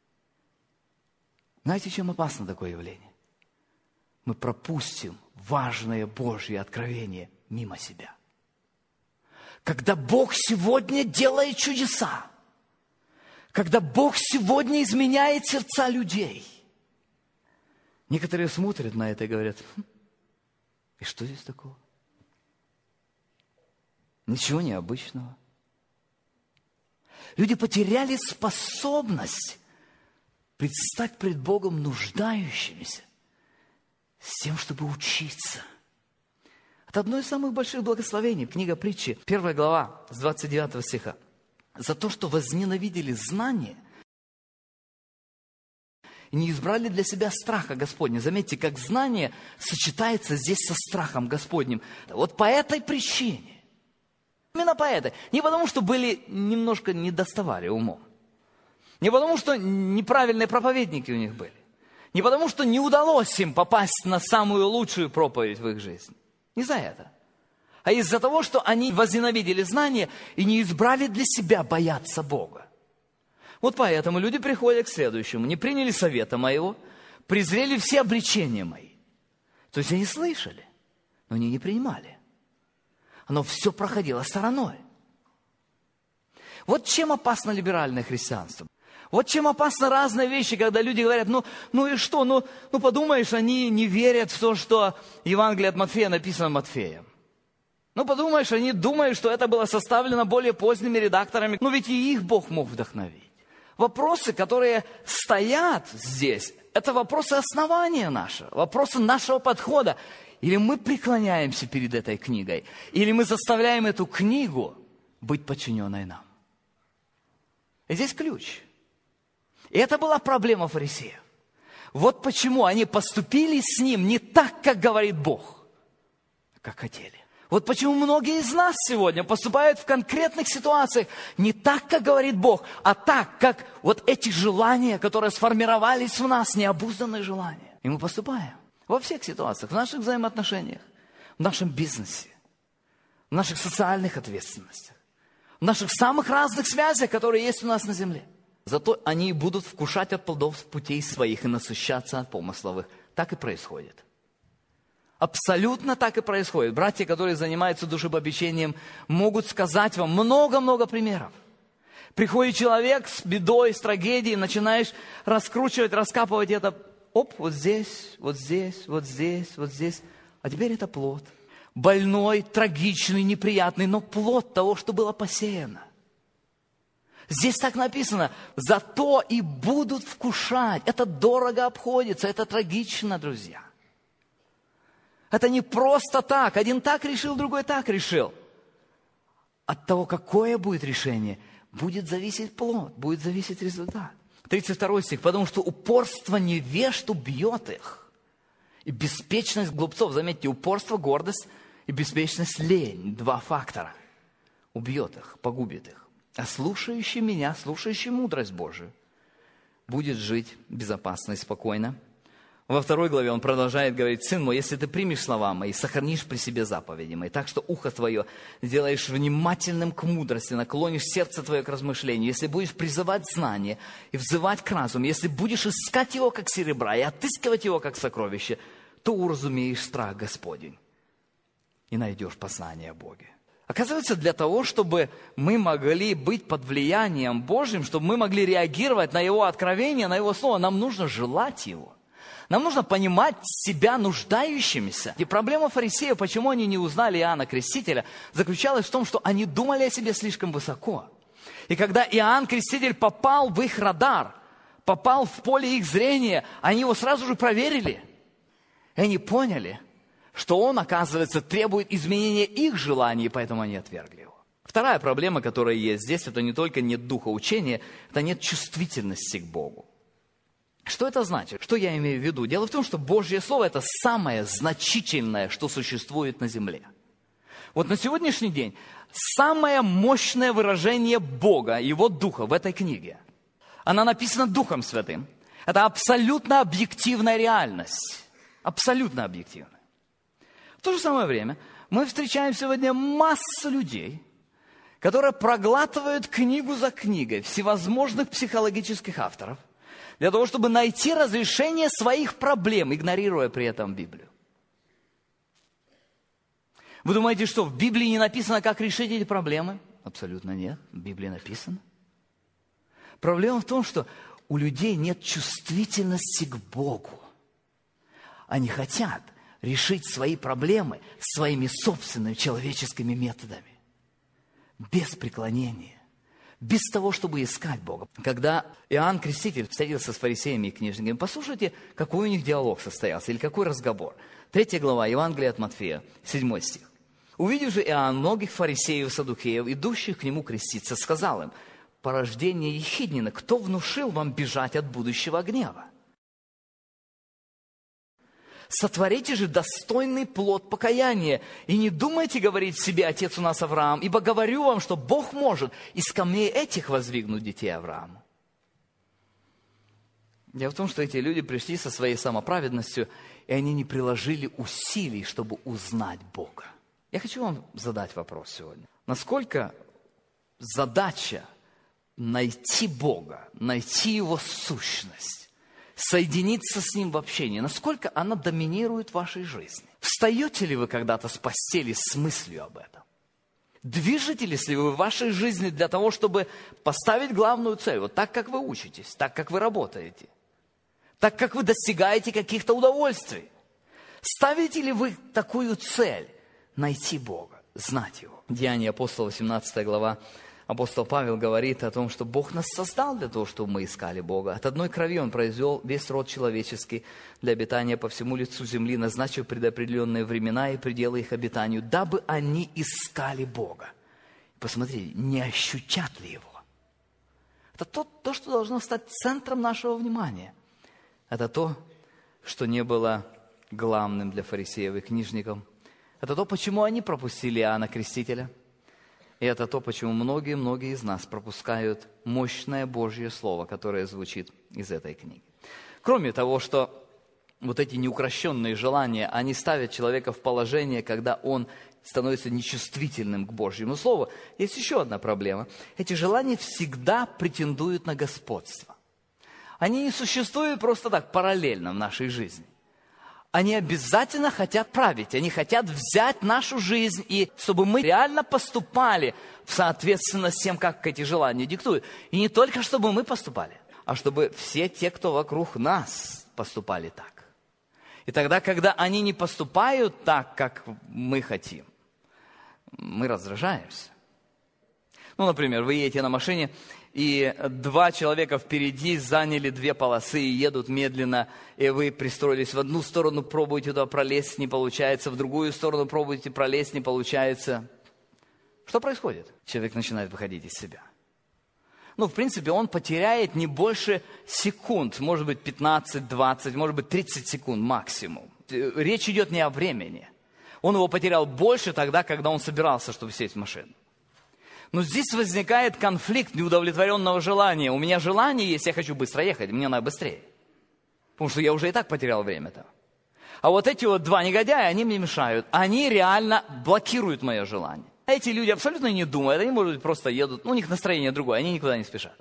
Знаете, чем опасно такое явление? Мы пропустим важное Божье откровение мимо себя. Когда Бог сегодня делает чудеса, когда Бог сегодня изменяет сердца людей, некоторые смотрят на это и говорят, хм, и что здесь такого? Ничего необычного. Люди потеряли способность предстать пред Богом нуждающимися, с тем, чтобы учиться. Это одно из самых больших благословений. Книга Притчи, первая глава, с двадцать девятого стиха. «За то, что возненавидели знание и не избрали для себя страха Господня». Заметьте, как знание сочетается здесь со страхом Господним. Вот по этой причине. Именно по этой. Не потому, что были немножко недоставали умом. Не потому, что неправильные проповедники у них были. Не потому, что не удалось им попасть на самую лучшую проповедь в их жизни. Не за это. А из-за того, что они возненавидели знания и не избрали для себя бояться Бога. Вот поэтому люди приходят к следующему. Не приняли совета моего, презрели все обличения мои. То есть они слышали, но они не принимали. Оно все проходило стороной. Вот чем опасно либеральное христианство. Вот чем опасны разные вещи, когда люди говорят, ну, ну и что, ну, ну подумаешь, они не верят в то, что Евангелие от Матфея написано Матфеем. Ну подумаешь, они думают, что это было составлено более поздними редакторами. Ну ведь и их Бог мог вдохновить. Вопросы, которые стоят здесь, это вопросы основания нашего, вопросы нашего подхода. Или мы преклоняемся перед этой книгой, или мы заставляем эту книгу быть подчиненной нам. И здесь ключ. И это была проблема фарисеев. Вот почему они поступили с ним не так, как говорит Бог, а как хотели. Вот почему многие из нас сегодня поступают в конкретных ситуациях не так, как говорит Бог, а так, как вот эти желания, которые сформировались в нас, необузданные желания. И мы поступаем во всех ситуациях, в наших взаимоотношениях, в нашем бизнесе, в наших социальных ответственностях, в наших самых разных связях, которые есть у нас на земле. Зато они будут вкушать от плодов путей своих и насыщаться от помыслов их. Так и происходит. Абсолютно так и происходит. Братья, которые занимаются душепопечением, могут сказать вам много-много примеров. Приходит человек с бедой, с трагедией, начинаешь раскручивать, раскапывать это. Оп, вот здесь, вот здесь, вот здесь, вот здесь. А теперь это плод. Больной, трагичный, неприятный, но плод того, что было посеяно. Здесь так написано, зато и будут вкушать. Это дорого обходится, это трагично, друзья. Это не просто так. Один так решил, другой так решил. От того, какое будет решение, будет зависеть плод, будет зависеть результат. тридцать второй стих. Потому что упорство невежд убьет их. И беспечность глупцов, заметьте, упорство, гордость и беспечность лень. Два фактора. Убьет их, погубит их. А слушающий меня, слушающий мудрость Божию, будет жить безопасно и спокойно. Во второй главе он продолжает говорить: «Сын мой, если ты примешь слова мои, сохранишь при себе заповеди мои, так что ухо твое сделаешь внимательным к мудрости, наклонишь сердце твое к размышлению, если будешь призывать знание и взывать к разуму, если будешь искать его, как серебра, и отыскивать его, как сокровище, то уразумеешь страх Господень и найдешь познание о Боге». Оказывается, для того, чтобы мы могли быть под влиянием Божьим, чтобы мы могли реагировать на Его откровение, на Его Слово, нам нужно желать Его. Нам нужно понимать себя нуждающимися. И проблема фарисеев, почему они не узнали Иоанна Крестителя, заключалась в том, что они думали о себе слишком высоко. И когда Иоанн Креститель попал в их радар, попал в поле их зрения, они его сразу же проверили. И они поняли, что он, оказывается, требует изменения их желаний, и поэтому они отвергли его. Вторая проблема, которая есть здесь, это не только нет духа учения, это нет чувствительности к Богу. Что это значит? Что я имею в виду? Дело в том, что Божье Слово – это самое значительное, что существует на земле. Вот на сегодняшний день самое мощное выражение Бога, Его Духа в этой книге, она написана Духом Святым. Это абсолютно объективная реальность. Абсолютно объективная. В то же самое время мы встречаем сегодня массу людей, которые проглатывают книгу за книгой всевозможных психологических авторов для того, чтобы найти разрешение своих проблем, игнорируя при этом Библию. Вы думаете, что в Библии не написано, как решить эти проблемы? Абсолютно нет. В Библии написано. Проблема в том, что у людей нет чувствительности к Богу. Они хотят решить свои проблемы своими собственными человеческими методами. Без преклонения без того, чтобы искать Бога. Когда Иоанн Креститель встретился с фарисеями и книжниками, послушайте, какой у них диалог состоялся, или какой разговор. Третья глава Евангелия от Матфея, седьмой стих. «Увидев же Иоанн многих фарисеев и саддукеев, идущих к нему креститься, сказал им: порождение ехиднина, кто внушил вам бежать от будущего гнева? Сотворите же достойный плод покаяния, и не думайте говорить себе: отец у нас Авраам, ибо говорю вам, что Бог может из камней этих воздвигнуть детей Аврааму». Дело в том, что эти люди пришли со своей самоправедностью, и они не приложили усилий, чтобы узнать Бога. Я хочу вам задать вопрос сегодня. Насколько задача найти Бога, найти Его сущность, соединиться с Ним в общении, насколько она доминирует в вашей жизни? Встаете ли вы когда-то с постели с мыслью об этом? Движетесь ли вы в вашей жизни для того, чтобы поставить главную цель, вот так, как вы учитесь, так, как вы работаете, так, как вы достигаете каких-то удовольствий? Ставите ли вы такую цель – найти Бога, знать Его? Деяния апостола, семнадцатая глава, апостол Павел говорит о том, что Бог нас создал для того, чтобы мы искали Бога. От одной крови Он произвел весь род человеческий для обитания по всему лицу земли, назначив предопределенные времена и пределы их обитанию, дабы они искали Бога. Посмотрите, не ощутят ли Его? Это то, то, что должно стать центром нашего внимания. Это то, что не было главным для фарисеев и книжников. Это то, почему они пропустили Иоанна Крестителя. И это то, почему многие-многие из нас пропускают мощное Божье Слово, которое звучит из этой книги. Кроме того, что вот эти неукрощенные желания, они ставят человека в положение, когда он становится нечувствительным к Божьему Слову, есть еще одна проблема. Эти желания всегда претендуют на господство. Они не существуют просто так, параллельно в нашей жизни. Они обязательно хотят править, они хотят взять нашу жизнь, и чтобы мы реально поступали в соответственно с тем, как эти желания диктуют. И не только, чтобы мы поступали, а чтобы все те, кто вокруг нас, поступали так. И тогда, когда они не поступают так, как мы хотим, мы раздражаемся. Ну, например, вы едете на машине, и два человека впереди заняли две полосы и едут медленно, и вы пристроились в одну сторону, пробуете туда пролезть, не получается, в другую сторону пробуете пролезть, не получается. Что происходит? Человек начинает выходить из себя. Ну, в принципе, он потеряет не больше секунд, может быть, пятнадцать, двадцать, может быть, тридцать секунд максимум. Речь идет не о времени. Он его потерял больше тогда, когда он собирался, чтобы сесть в машину. Но здесь возникает конфликт неудовлетворенного желания. У меня желание есть, я хочу быстро ехать, мне надо быстрее. Потому что я уже и так потерял время-то. А вот эти вот два негодяя, они мне мешают. Они реально блокируют мое желание. Эти люди абсолютно не думают, они, может быть, просто едут. Ну, у них настроение другое, они никуда не спешат.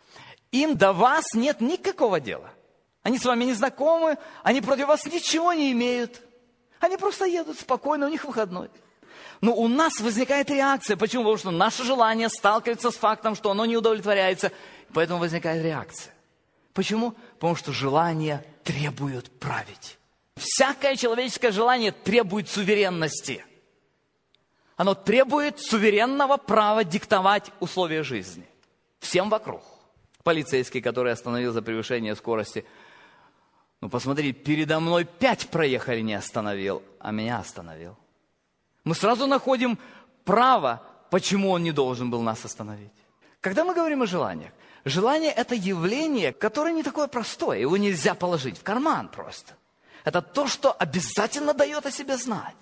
Им до вас нет никакого дела. Они с вами не знакомы, они против вас ничего не имеют. Они просто едут спокойно, у них выходной. Но у нас возникает реакция. Почему? Потому что наше желание сталкивается с фактом, что оно не удовлетворяется. Поэтому возникает реакция. Почему? Потому что желание требует править. Всякое человеческое желание требует суверенности. Оно требует суверенного права диктовать условия жизни. Всем вокруг. Полицейский, который остановил за превышение скорости. Ну, посмотри, передо мной пять проехали, не остановил, а меня остановил. Мы сразу находим право, почему он не должен был нас остановить. Когда мы говорим о желаниях, желание – это явление, которое не такое простое. Его нельзя положить в карман просто. Это то, что обязательно дает о себе знать.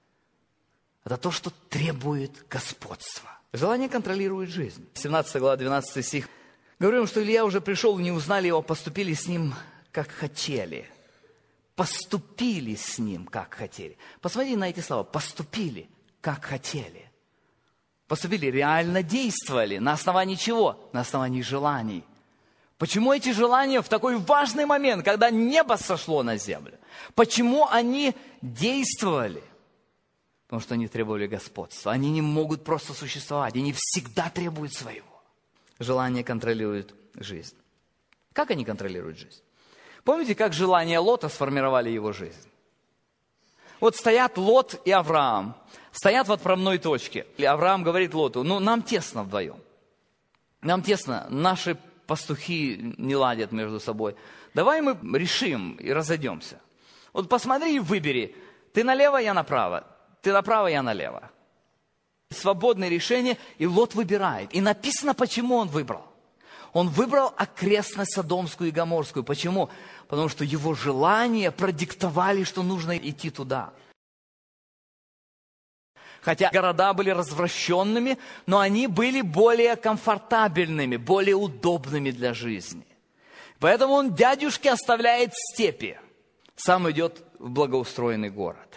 Это то, что требует господства. Желание контролирует жизнь. семнадцатая глава, двенадцатый стих. Говорим, что Илья уже пришел, не узнали его, поступили с ним, как хотели. Поступили с ним, как хотели. Посмотрите на эти слова. Поступили, как хотели. Поступили, реально действовали. На основании чего? На основании желаний. Почему эти желания в такой важный момент, когда небо сошло на землю? Почему они действовали? Потому что они требовали господства. Они не могут просто существовать. Они всегда требуют своего. Желание контролирует жизнь. Как они контролируют жизнь? Помните, как желания Лота сформировали его жизнь? Вот стоят Лот и Авраам, стоят в отправной точке. И Авраам говорит Лоту: ну, нам тесно вдвоем. нам тесно, наши пастухи не ладят между собой. Давай мы решим и разойдемся. Вот посмотри и выбери. Ты налево, я направо. Ты направо, я налево. Свободное решение, и Лот выбирает. И написано, почему он выбрал. Он выбрал окрестность Содомскую и Гоморскую. Почему? Потому что его желания продиктовали, что нужно идти туда. Хотя города были развращенными, но они были более комфортабельными, более удобными для жизни. Поэтому он дядюшке оставляет степи. Сам идет в благоустроенный город.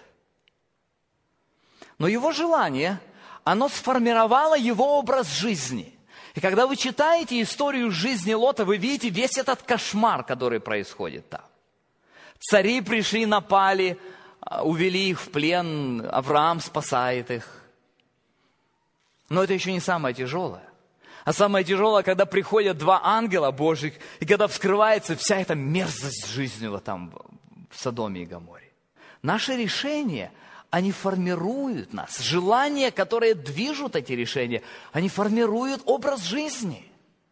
Но его желание, оно сформировало его образ жизни. И когда вы читаете историю жизни Лота, вы видите весь этот кошмар, который происходит там. Цари пришли, напали, увели их в плен, Авраам спасает их. Но это еще не самое тяжелое. А самое тяжелое, когда приходят два ангела Божьих, и когда вскрывается вся эта мерзость жизни вот там в Содоме и Гоморе. Наши решения, они формируют нас. Желания, которые движут эти решения, они формируют образ жизни.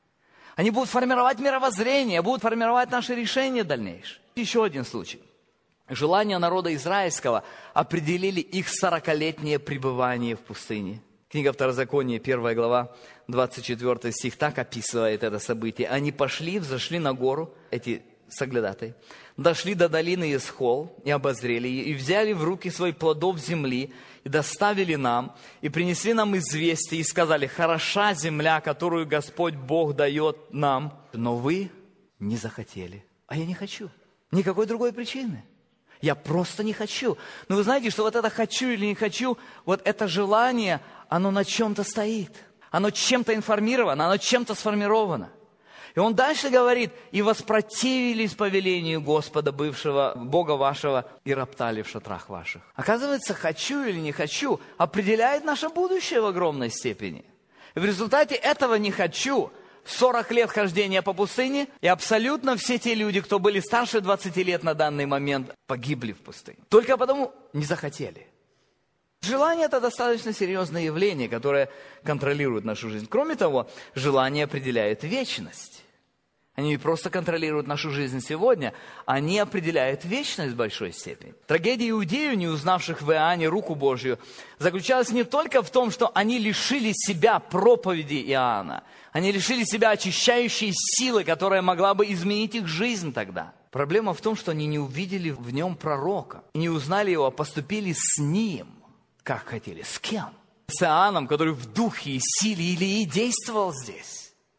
Они будут формировать мировоззрение, будут формировать наши решения дальнейшие. Еще один случай. Желания народа израильского определили их сорокалетнее пребывание в пустыне. Книга Второзакония, первая глава, двадцать четвёртый стих, так описывает это событие. Они пошли, взошли на гору, эти соглядатые, дошли до долины Исхол и обозрели ее, и взяли в руки свои плодов земли, и доставили нам, и принесли нам известие, и сказали: хороша земля, которую Господь Бог дает нам, но вы не захотели. А я не хочу. Никакой другой причины. Я просто не хочу. Но вы знаете, что вот это «хочу» или «не хочу», вот это желание, оно на чем-то стоит. Оно чем-то информировано, оно чем-то сформировано. И он дальше говорит: «И воспротивились повелению Господа, бывшего Бога вашего, и роптали в шатрах ваших». Оказывается, «хочу» или «не хочу» определяет наше будущее в огромной степени. И в результате этого «не хочу» сорок лет хождения по пустыне, и абсолютно все те люди, кто были старше двадцати лет на данный момент, погибли в пустыне. Только потому не захотели. Желание – это достаточно серьезное явление, которое контролирует нашу жизнь. Кроме того, желание определяет вечность. Они не просто контролируют нашу жизнь сегодня, они определяют вечность в большой степени. Трагедия иудеев, не узнавших в Иоанне руку Божью, заключалась не только в том, что они лишили себя проповеди Иоанна, они лишили себя очищающей силы, которая могла бы изменить их жизнь тогда. Проблема в том, что они не увидели в нем пророка, не узнали его, а поступили с ним, как хотели. С кем? С Иоанном, который в духе и силе Илии действовал здесь.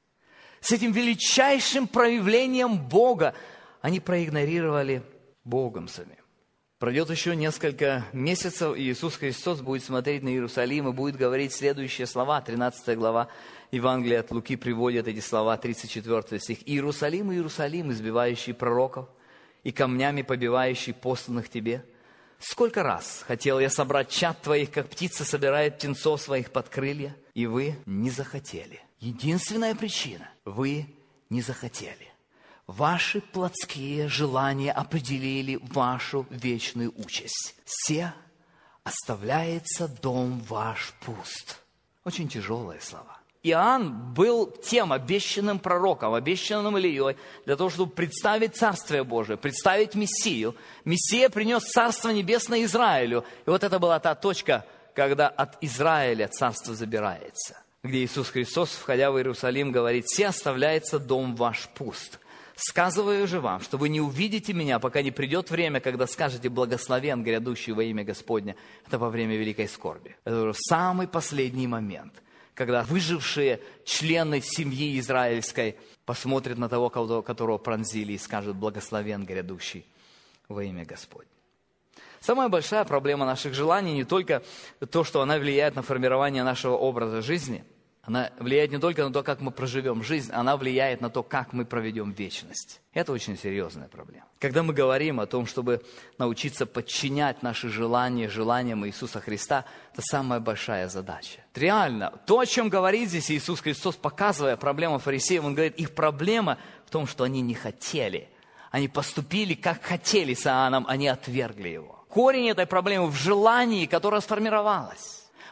С этим величайшим проявлением Бога они проигнорировали Богом самим. Пройдет еще несколько месяцев, и Иисус Христос будет смотреть на Иерусалим и будет говорить следующие слова. тринадцатая глава Евангелия от Луки приводит эти слова, тридцать четвёртый стих. «Иерусалим, Иерусалим, избивающий пророков и камнями побивающий посланных тебе, сколько раз хотел я собрать чад твоих, как птица собирает птенцов своих под крылья, и вы не захотели». Единственная причина – вы не захотели. Ваши плотские желания определили вашу вечную участь. «Се оставляется дом ваш пуст». Очень тяжелые слова. Иоанн был тем обещанным пророком, обещанным Илией, для того, чтобы представить Царствие Божие, представить Мессию. Мессия принес Царство Небесное Израилю. И вот это была та точка, когда от Израиля Царство забирается. Где Иисус Христос, входя в Иерусалим, говорит: «Се оставляется дом ваш пуст. Сказываю же вам, что вы не увидите меня, пока не придет время, когда скажете: благословен грядущий во имя Господня». Это во время великой скорби. Это уже самый последний момент, когда выжившие члены семьи израильской посмотрят на того, которого пронзили, и скажут: благословен грядущий во имя Господня. Самая большая проблема наших желаний не только то, что она влияет на формирование нашего образа жизни. Она влияет не только на то, как мы проживем жизнь, она влияет на то, как мы проведем вечность. Это очень серьезная проблема. Когда мы говорим о том, чтобы научиться подчинять наши желания желаниям Иисуса Христа, это самая большая задача. Реально, то, о чем говорит здесь Иисус Христос, показывая проблему фарисеев, Он говорит, их проблема в том, что они не хотели. Они поступили, как хотели с Иоанном, они отвергли его. Корень этой проблемы в желании, которое сформировалось.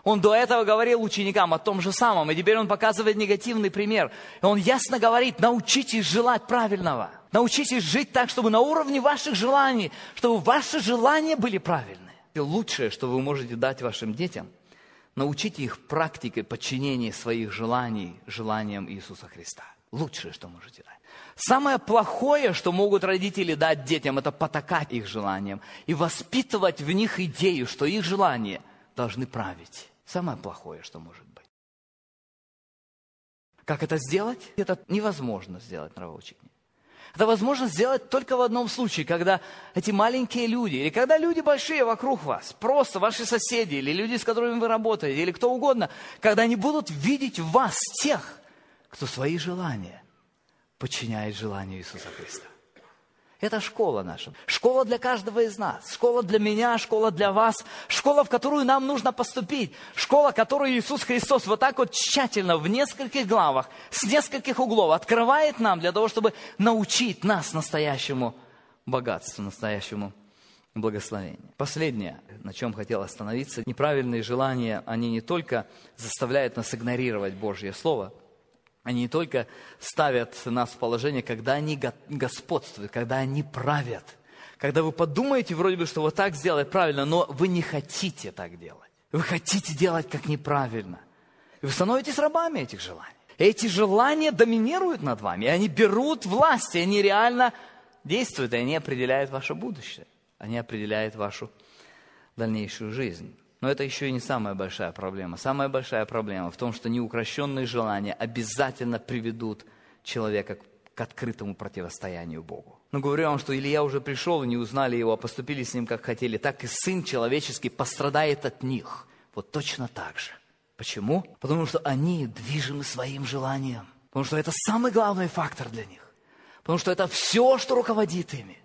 Он до этого говорил ученикам о том же самом, и теперь он показывает негативный пример. И он ясно говорит: научитесь желать правильного. Научитесь жить так, чтобы на уровне ваших желаний, чтобы ваши желания были правильные. И лучшее, что вы можете дать вашим детям, научите их практике подчинения своих желаний желаниям Иисуса Христа. Лучшее, что можете дать. Самое плохое, что могут родители дать детям, это потакать их желаниям и воспитывать в них идею, что их желания должны править. Самое плохое, что может быть. Как это сделать? Это невозможно сделать нравоучение. Это возможно сделать только в одном случае, когда эти маленькие люди, или когда люди большие вокруг вас, просто ваши соседи, или люди, с которыми вы работаете, или кто угодно, когда они будут видеть в вас тех, кто свои желания подчиняет желанию Иисуса Христа. Это школа наша. Школа для каждого из нас. Школа для меня, школа для вас. Школа, в которую нам нужно поступить. Школа, которую Иисус Христос вот так вот тщательно в нескольких главах, с нескольких углов открывает нам для того, чтобы научить нас настоящему богатству, настоящему благословению. Последнее, на чем хотел остановиться. Неправильные желания, они не только заставляют нас игнорировать Божье Слово, они не только ставят нас в положение, когда они господствуют, когда они правят. Когда вы подумаете, вроде бы, что вот так сделать правильно, но вы не хотите так делать. Вы хотите делать как неправильно. И вы становитесь рабами этих желаний. Эти желания доминируют над вами, и они берут власть, и они реально действуют, и они определяют ваше будущее. Они определяют вашу дальнейшую жизнь. Но это еще и не самая большая проблема. Самая большая проблема в том, что неукрощенные желания обязательно приведут человека к открытому противостоянию Богу. Но говорю вам, что Илья уже пришел, и не узнали его, а поступили с ним, как хотели, так и Сын Человеческий пострадает от них. Вот точно так же. Почему? Потому что они движимы своим желанием. Потому что это самый главный фактор для них. Потому что это все, что руководит ими.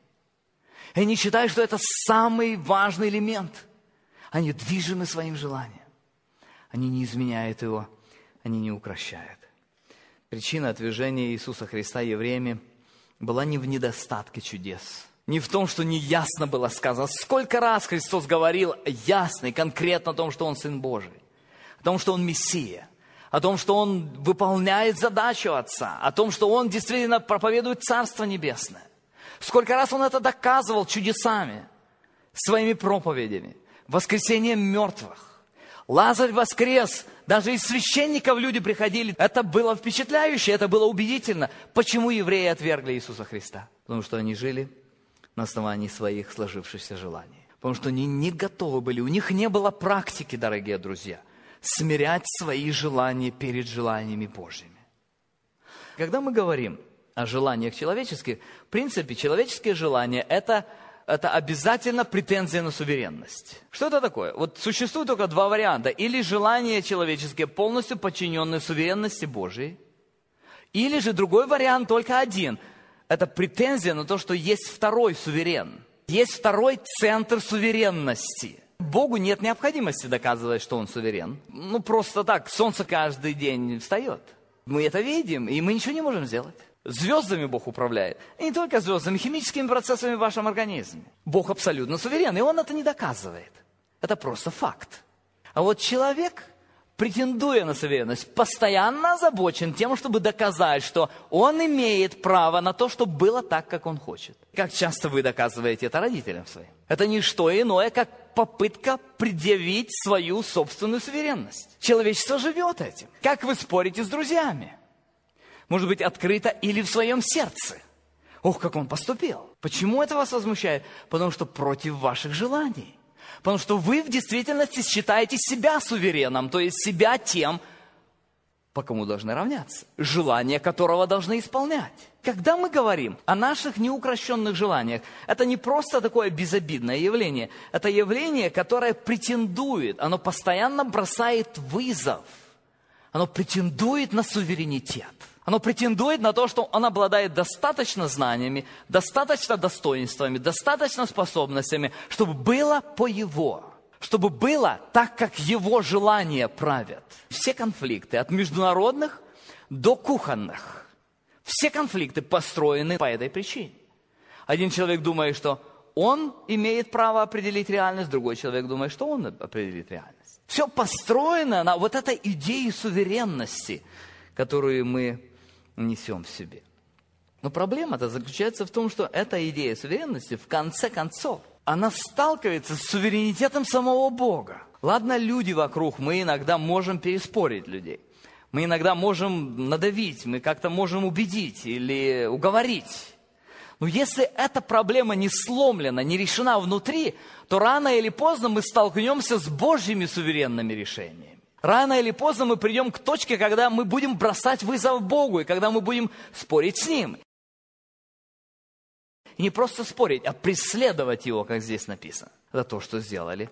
И они считают, что это самый важный элемент. Они движимы своим желанием. Они не изменяют его, они не укрощают. Причина отвержения Иисуса Христа евреями была не в недостатке чудес, не в том, что неясно было сказано. Сколько раз Христос говорил ясно и конкретно о том, что Он Сын Божий, о том, что Он Мессия, о том, что Он выполняет задачу Отца, о том, что Он действительно проповедует Царство Небесное. Сколько раз Он это доказывал чудесами, своими проповедями. Воскресением мертвых. Лазарь воскрес. Даже из священников люди приходили. Это было впечатляюще, это было убедительно. Почему евреи отвергли Иисуса Христа? Потому что они жили на основании своих сложившихся желаний. Потому что они не готовы были. У них не было практики, дорогие друзья, смирять свои желания перед желаниями Божьими. Когда мы говорим о желаниях человеческих, в принципе, человеческие желания – это... это обязательно претензия на суверенность. Что это такое? Вот существует только два варианта. Или желания человеческие, полностью подчиненные суверенности Божией, или же другой вариант только один. Это претензия на то, что есть второй суверен. Есть второй центр суверенности. Богу нет необходимости доказывать, что Он суверен. Ну, просто так, солнце каждый день встает. Мы это видим, и мы ничего не можем сделать. Звездами Бог управляет. И не только звездами, химическими процессами в вашем организме. Бог абсолютно суверен, и Он это не доказывает. Это просто факт. А вот человек, претендуя на суверенность, постоянно озабочен тем, чтобы доказать, что он имеет право на то, чтобы было так, как он хочет. Как часто вы доказываете это родителям своим? Это не что иное, как попытка предъявить свою собственную суверенность. Человечество живет этим. Как вы спорите с друзьями? Может быть, открыто или в своем сердце. Ох, как он поступил. Почему это вас возмущает? Потому что против ваших желаний. Потому что вы в действительности считаете себя сувереном, то есть себя тем, по кому должны равняться, желания которого должны исполнять. Когда мы говорим о наших неукрощенных желаниях, это не просто такое безобидное явление, это явление, которое претендует, оно постоянно бросает вызов, оно претендует на суверенитет. Оно претендует на то, что он обладает достаточно знаниями, достаточно достоинствами, достаточно способностями, чтобы было по его, чтобы было так, как его желания правят. Все конфликты, от международных до кухонных, все конфликты построены по этой причине. Один человек думает, что он имеет право определить реальность, другой человек думает, что он определит реальность. Все построено на вот этой идее суверенности, которую мы несем в себе. Но проблема-то заключается в том, что эта идея суверенности, в конце концов, она сталкивается с суверенитетом самого Бога. Ладно, люди вокруг, мы иногда можем переспорить людей. Мы иногда можем надавить, мы как-то можем убедить или уговорить. Но если эта проблема не сломлена, не решена внутри, то рано или поздно мы столкнемся с Божьими суверенными решениями. Рано или поздно мы придем к точке, когда мы будем бросать вызов Богу, и когда мы будем спорить с Ним. И не просто спорить, а преследовать Его, как здесь написано. Это то, что сделали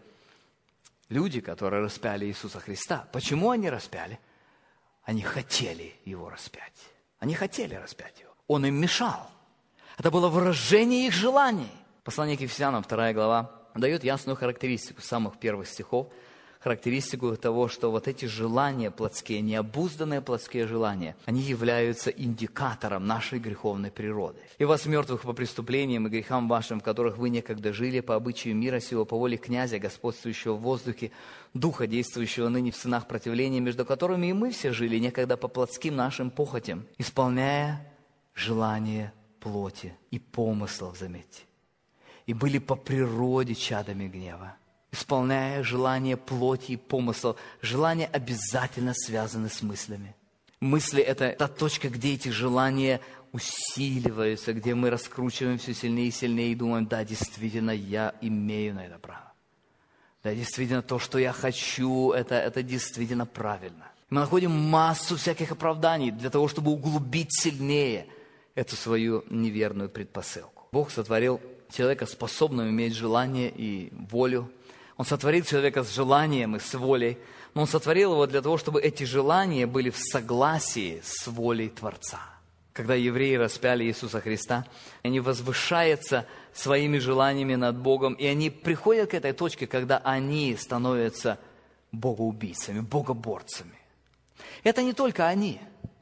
люди, которые распяли Иисуса Христа. Почему они распяли? Они хотели Его распять. Они хотели распять Его. Он им мешал. Это было выражение их желаний. Послание к Ефесянам, вторая глава, дает ясную характеристику самых первых стихов, характеристику того, что вот эти желания плотские, необузданные плотские желания, они являются индикатором нашей греховной природы. «И вас, мертвых по преступлениям и грехам вашим, в которых вы некогда жили, по обычаю мира сего, по воле князя, господствующего в воздухе, духа, действующего ныне в сынах противления, между которыми и мы все жили некогда по плотским нашим похотям, исполняя желания плоти и помыслов, заметьте, и были по природе чадами гнева, исполняя желания плоти и помыслов. Желания обязательно связаны с мыслями. Мысли – это та точка, где эти желания усиливаются, где мы раскручиваем все сильнее и сильнее и думаем, да, действительно, я имею на это право. Да, действительно, то, что я хочу, это, это действительно правильно. Мы находим массу всяких оправданий для того, чтобы углубить сильнее эту свою неверную предпосылку. Бог сотворил человека, способным иметь желание и волю. Он сотворил человека с желанием и с волей, но Он сотворил его для того, чтобы эти желания были в согласии с волей Творца. Когда евреи распяли Иисуса Христа, они возвышаются своими желаниями над Богом, и они приходят к этой точке, когда они становятся богоубийцами, богоборцами. Это не только они.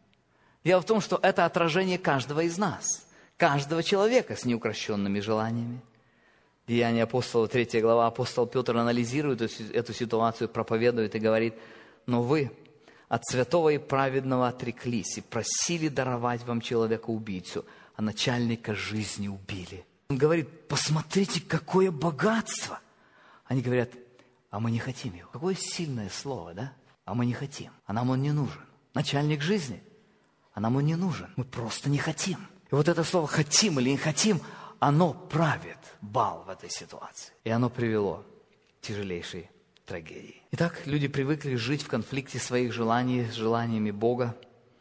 Дело в том, что это отражение каждого из нас, каждого человека с неукрощенными желаниями. Деяния апостола, третья глава, апостол Петр анализирует эту ситуацию, проповедует и говорит, но вы от святого и праведного отреклись и просили даровать вам человека-убийцу, а начальника жизни убили. Он говорит, посмотрите, какое богатство. Они говорят, а мы не хотим его. Какое сильное слово, да? А мы не хотим, а нам он не нужен. Начальник жизни, а нам он не нужен. Мы просто не хотим. И вот это слово «хотим» или «не хотим», оно правит бал в этой ситуации. И оно привело к тяжелейшей трагедии. Итак, люди привыкли жить в конфликте своих желаний с желаниями Бога.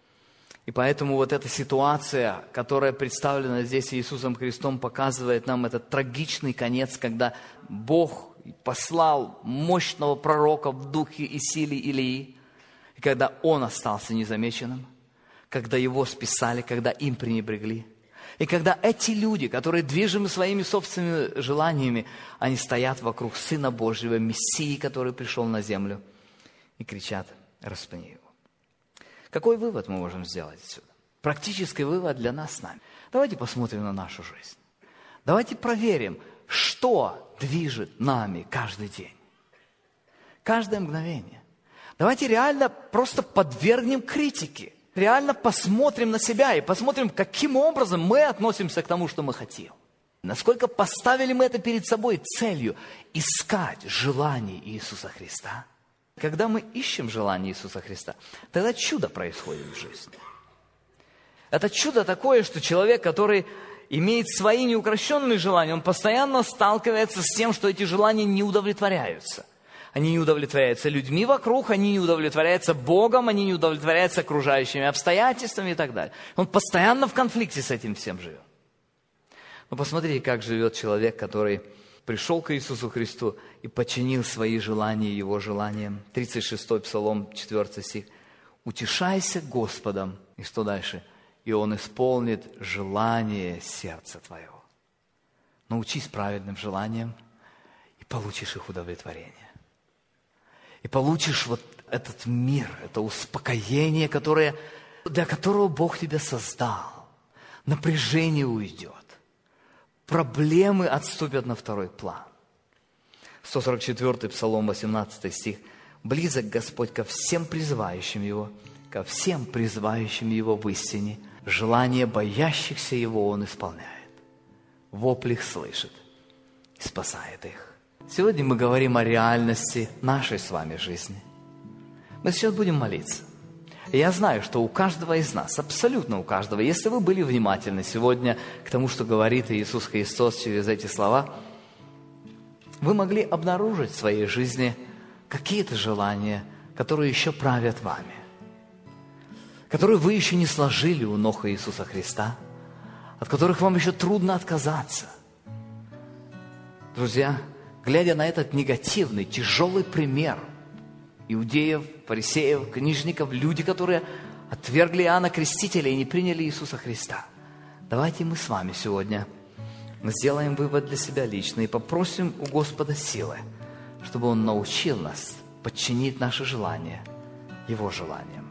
И поэтому вот эта ситуация, которая представлена здесь Иисусом Христом, показывает нам этот трагичный конец, когда Бог послал мощного пророка в духе и силе Илии, и когда он остался незамеченным, когда его списали, когда им пренебрегли. И когда эти люди, которые движимы своими собственными желаниями, они стоят вокруг Сына Божьего, Мессии, который пришел на землю, и кричат, распни его. Какой вывод мы можем сделать отсюда? Практический вывод для нас с нами. Давайте посмотрим на нашу жизнь. Давайте проверим, что движет нами каждый день. Каждое мгновение. Давайте реально просто подвергнем критике. Реально посмотрим на себя и посмотрим, каким образом мы относимся к тому, что мы хотим. Насколько поставили мы это перед собой целью искать желание Иисуса Христа. Когда мы ищем желание Иисуса Христа, тогда чудо происходит в жизни. Это чудо такое, что человек, который имеет свои неукрощенные желания, он постоянно сталкивается с тем, что эти желания не удовлетворяются. Они не удовлетворяются людьми вокруг, они не удовлетворяются Богом, они не удовлетворяются окружающими обстоятельствами и так далее. Он постоянно в конфликте с этим всем живет. Но посмотрите, как живет человек, который пришел к Иисусу Христу и подчинил свои желания Его желаниям. тридцать шестой Псалом, четвёртый стих. «Утешайся Господом». И что дальше? «И Он исполнит желание сердца твоего». Научись праведным желаниям и получишь их удовлетворение. И получишь вот этот мир, это успокоение, которое, для которого Бог тебя создал. Напряжение уйдет. проблемы отступят на второй план. сто сорок четвёртый Псалом, восемнадцатый стих. «Близок Господь ко всем призывающим Его, ко всем призывающим Его в истине. Желание боящихся Его Он исполняет. Вопль их слышит и спасает их». Сегодня мы говорим о реальности нашей с вами жизни. Мы сейчас будем молиться. И я знаю, что у каждого из нас, абсолютно у каждого, если вы были внимательны сегодня к тому, что говорит Иисус Христос через эти слова, вы могли обнаружить в своей жизни какие-то желания, которые еще правят вами, которые вы еще не сложили у ног Иисуса Христа, от которых вам еще трудно отказаться. Друзья, глядя на этот негативный, тяжелый пример иудеев, фарисеев, книжников, люди, которые отвергли Иоанна Крестителя и не приняли Иисуса Христа, давайте мы с вами сегодня сделаем вывод для себя лично и попросим у Господа силы, чтобы Он научил нас подчинить наши желания Его желаниям.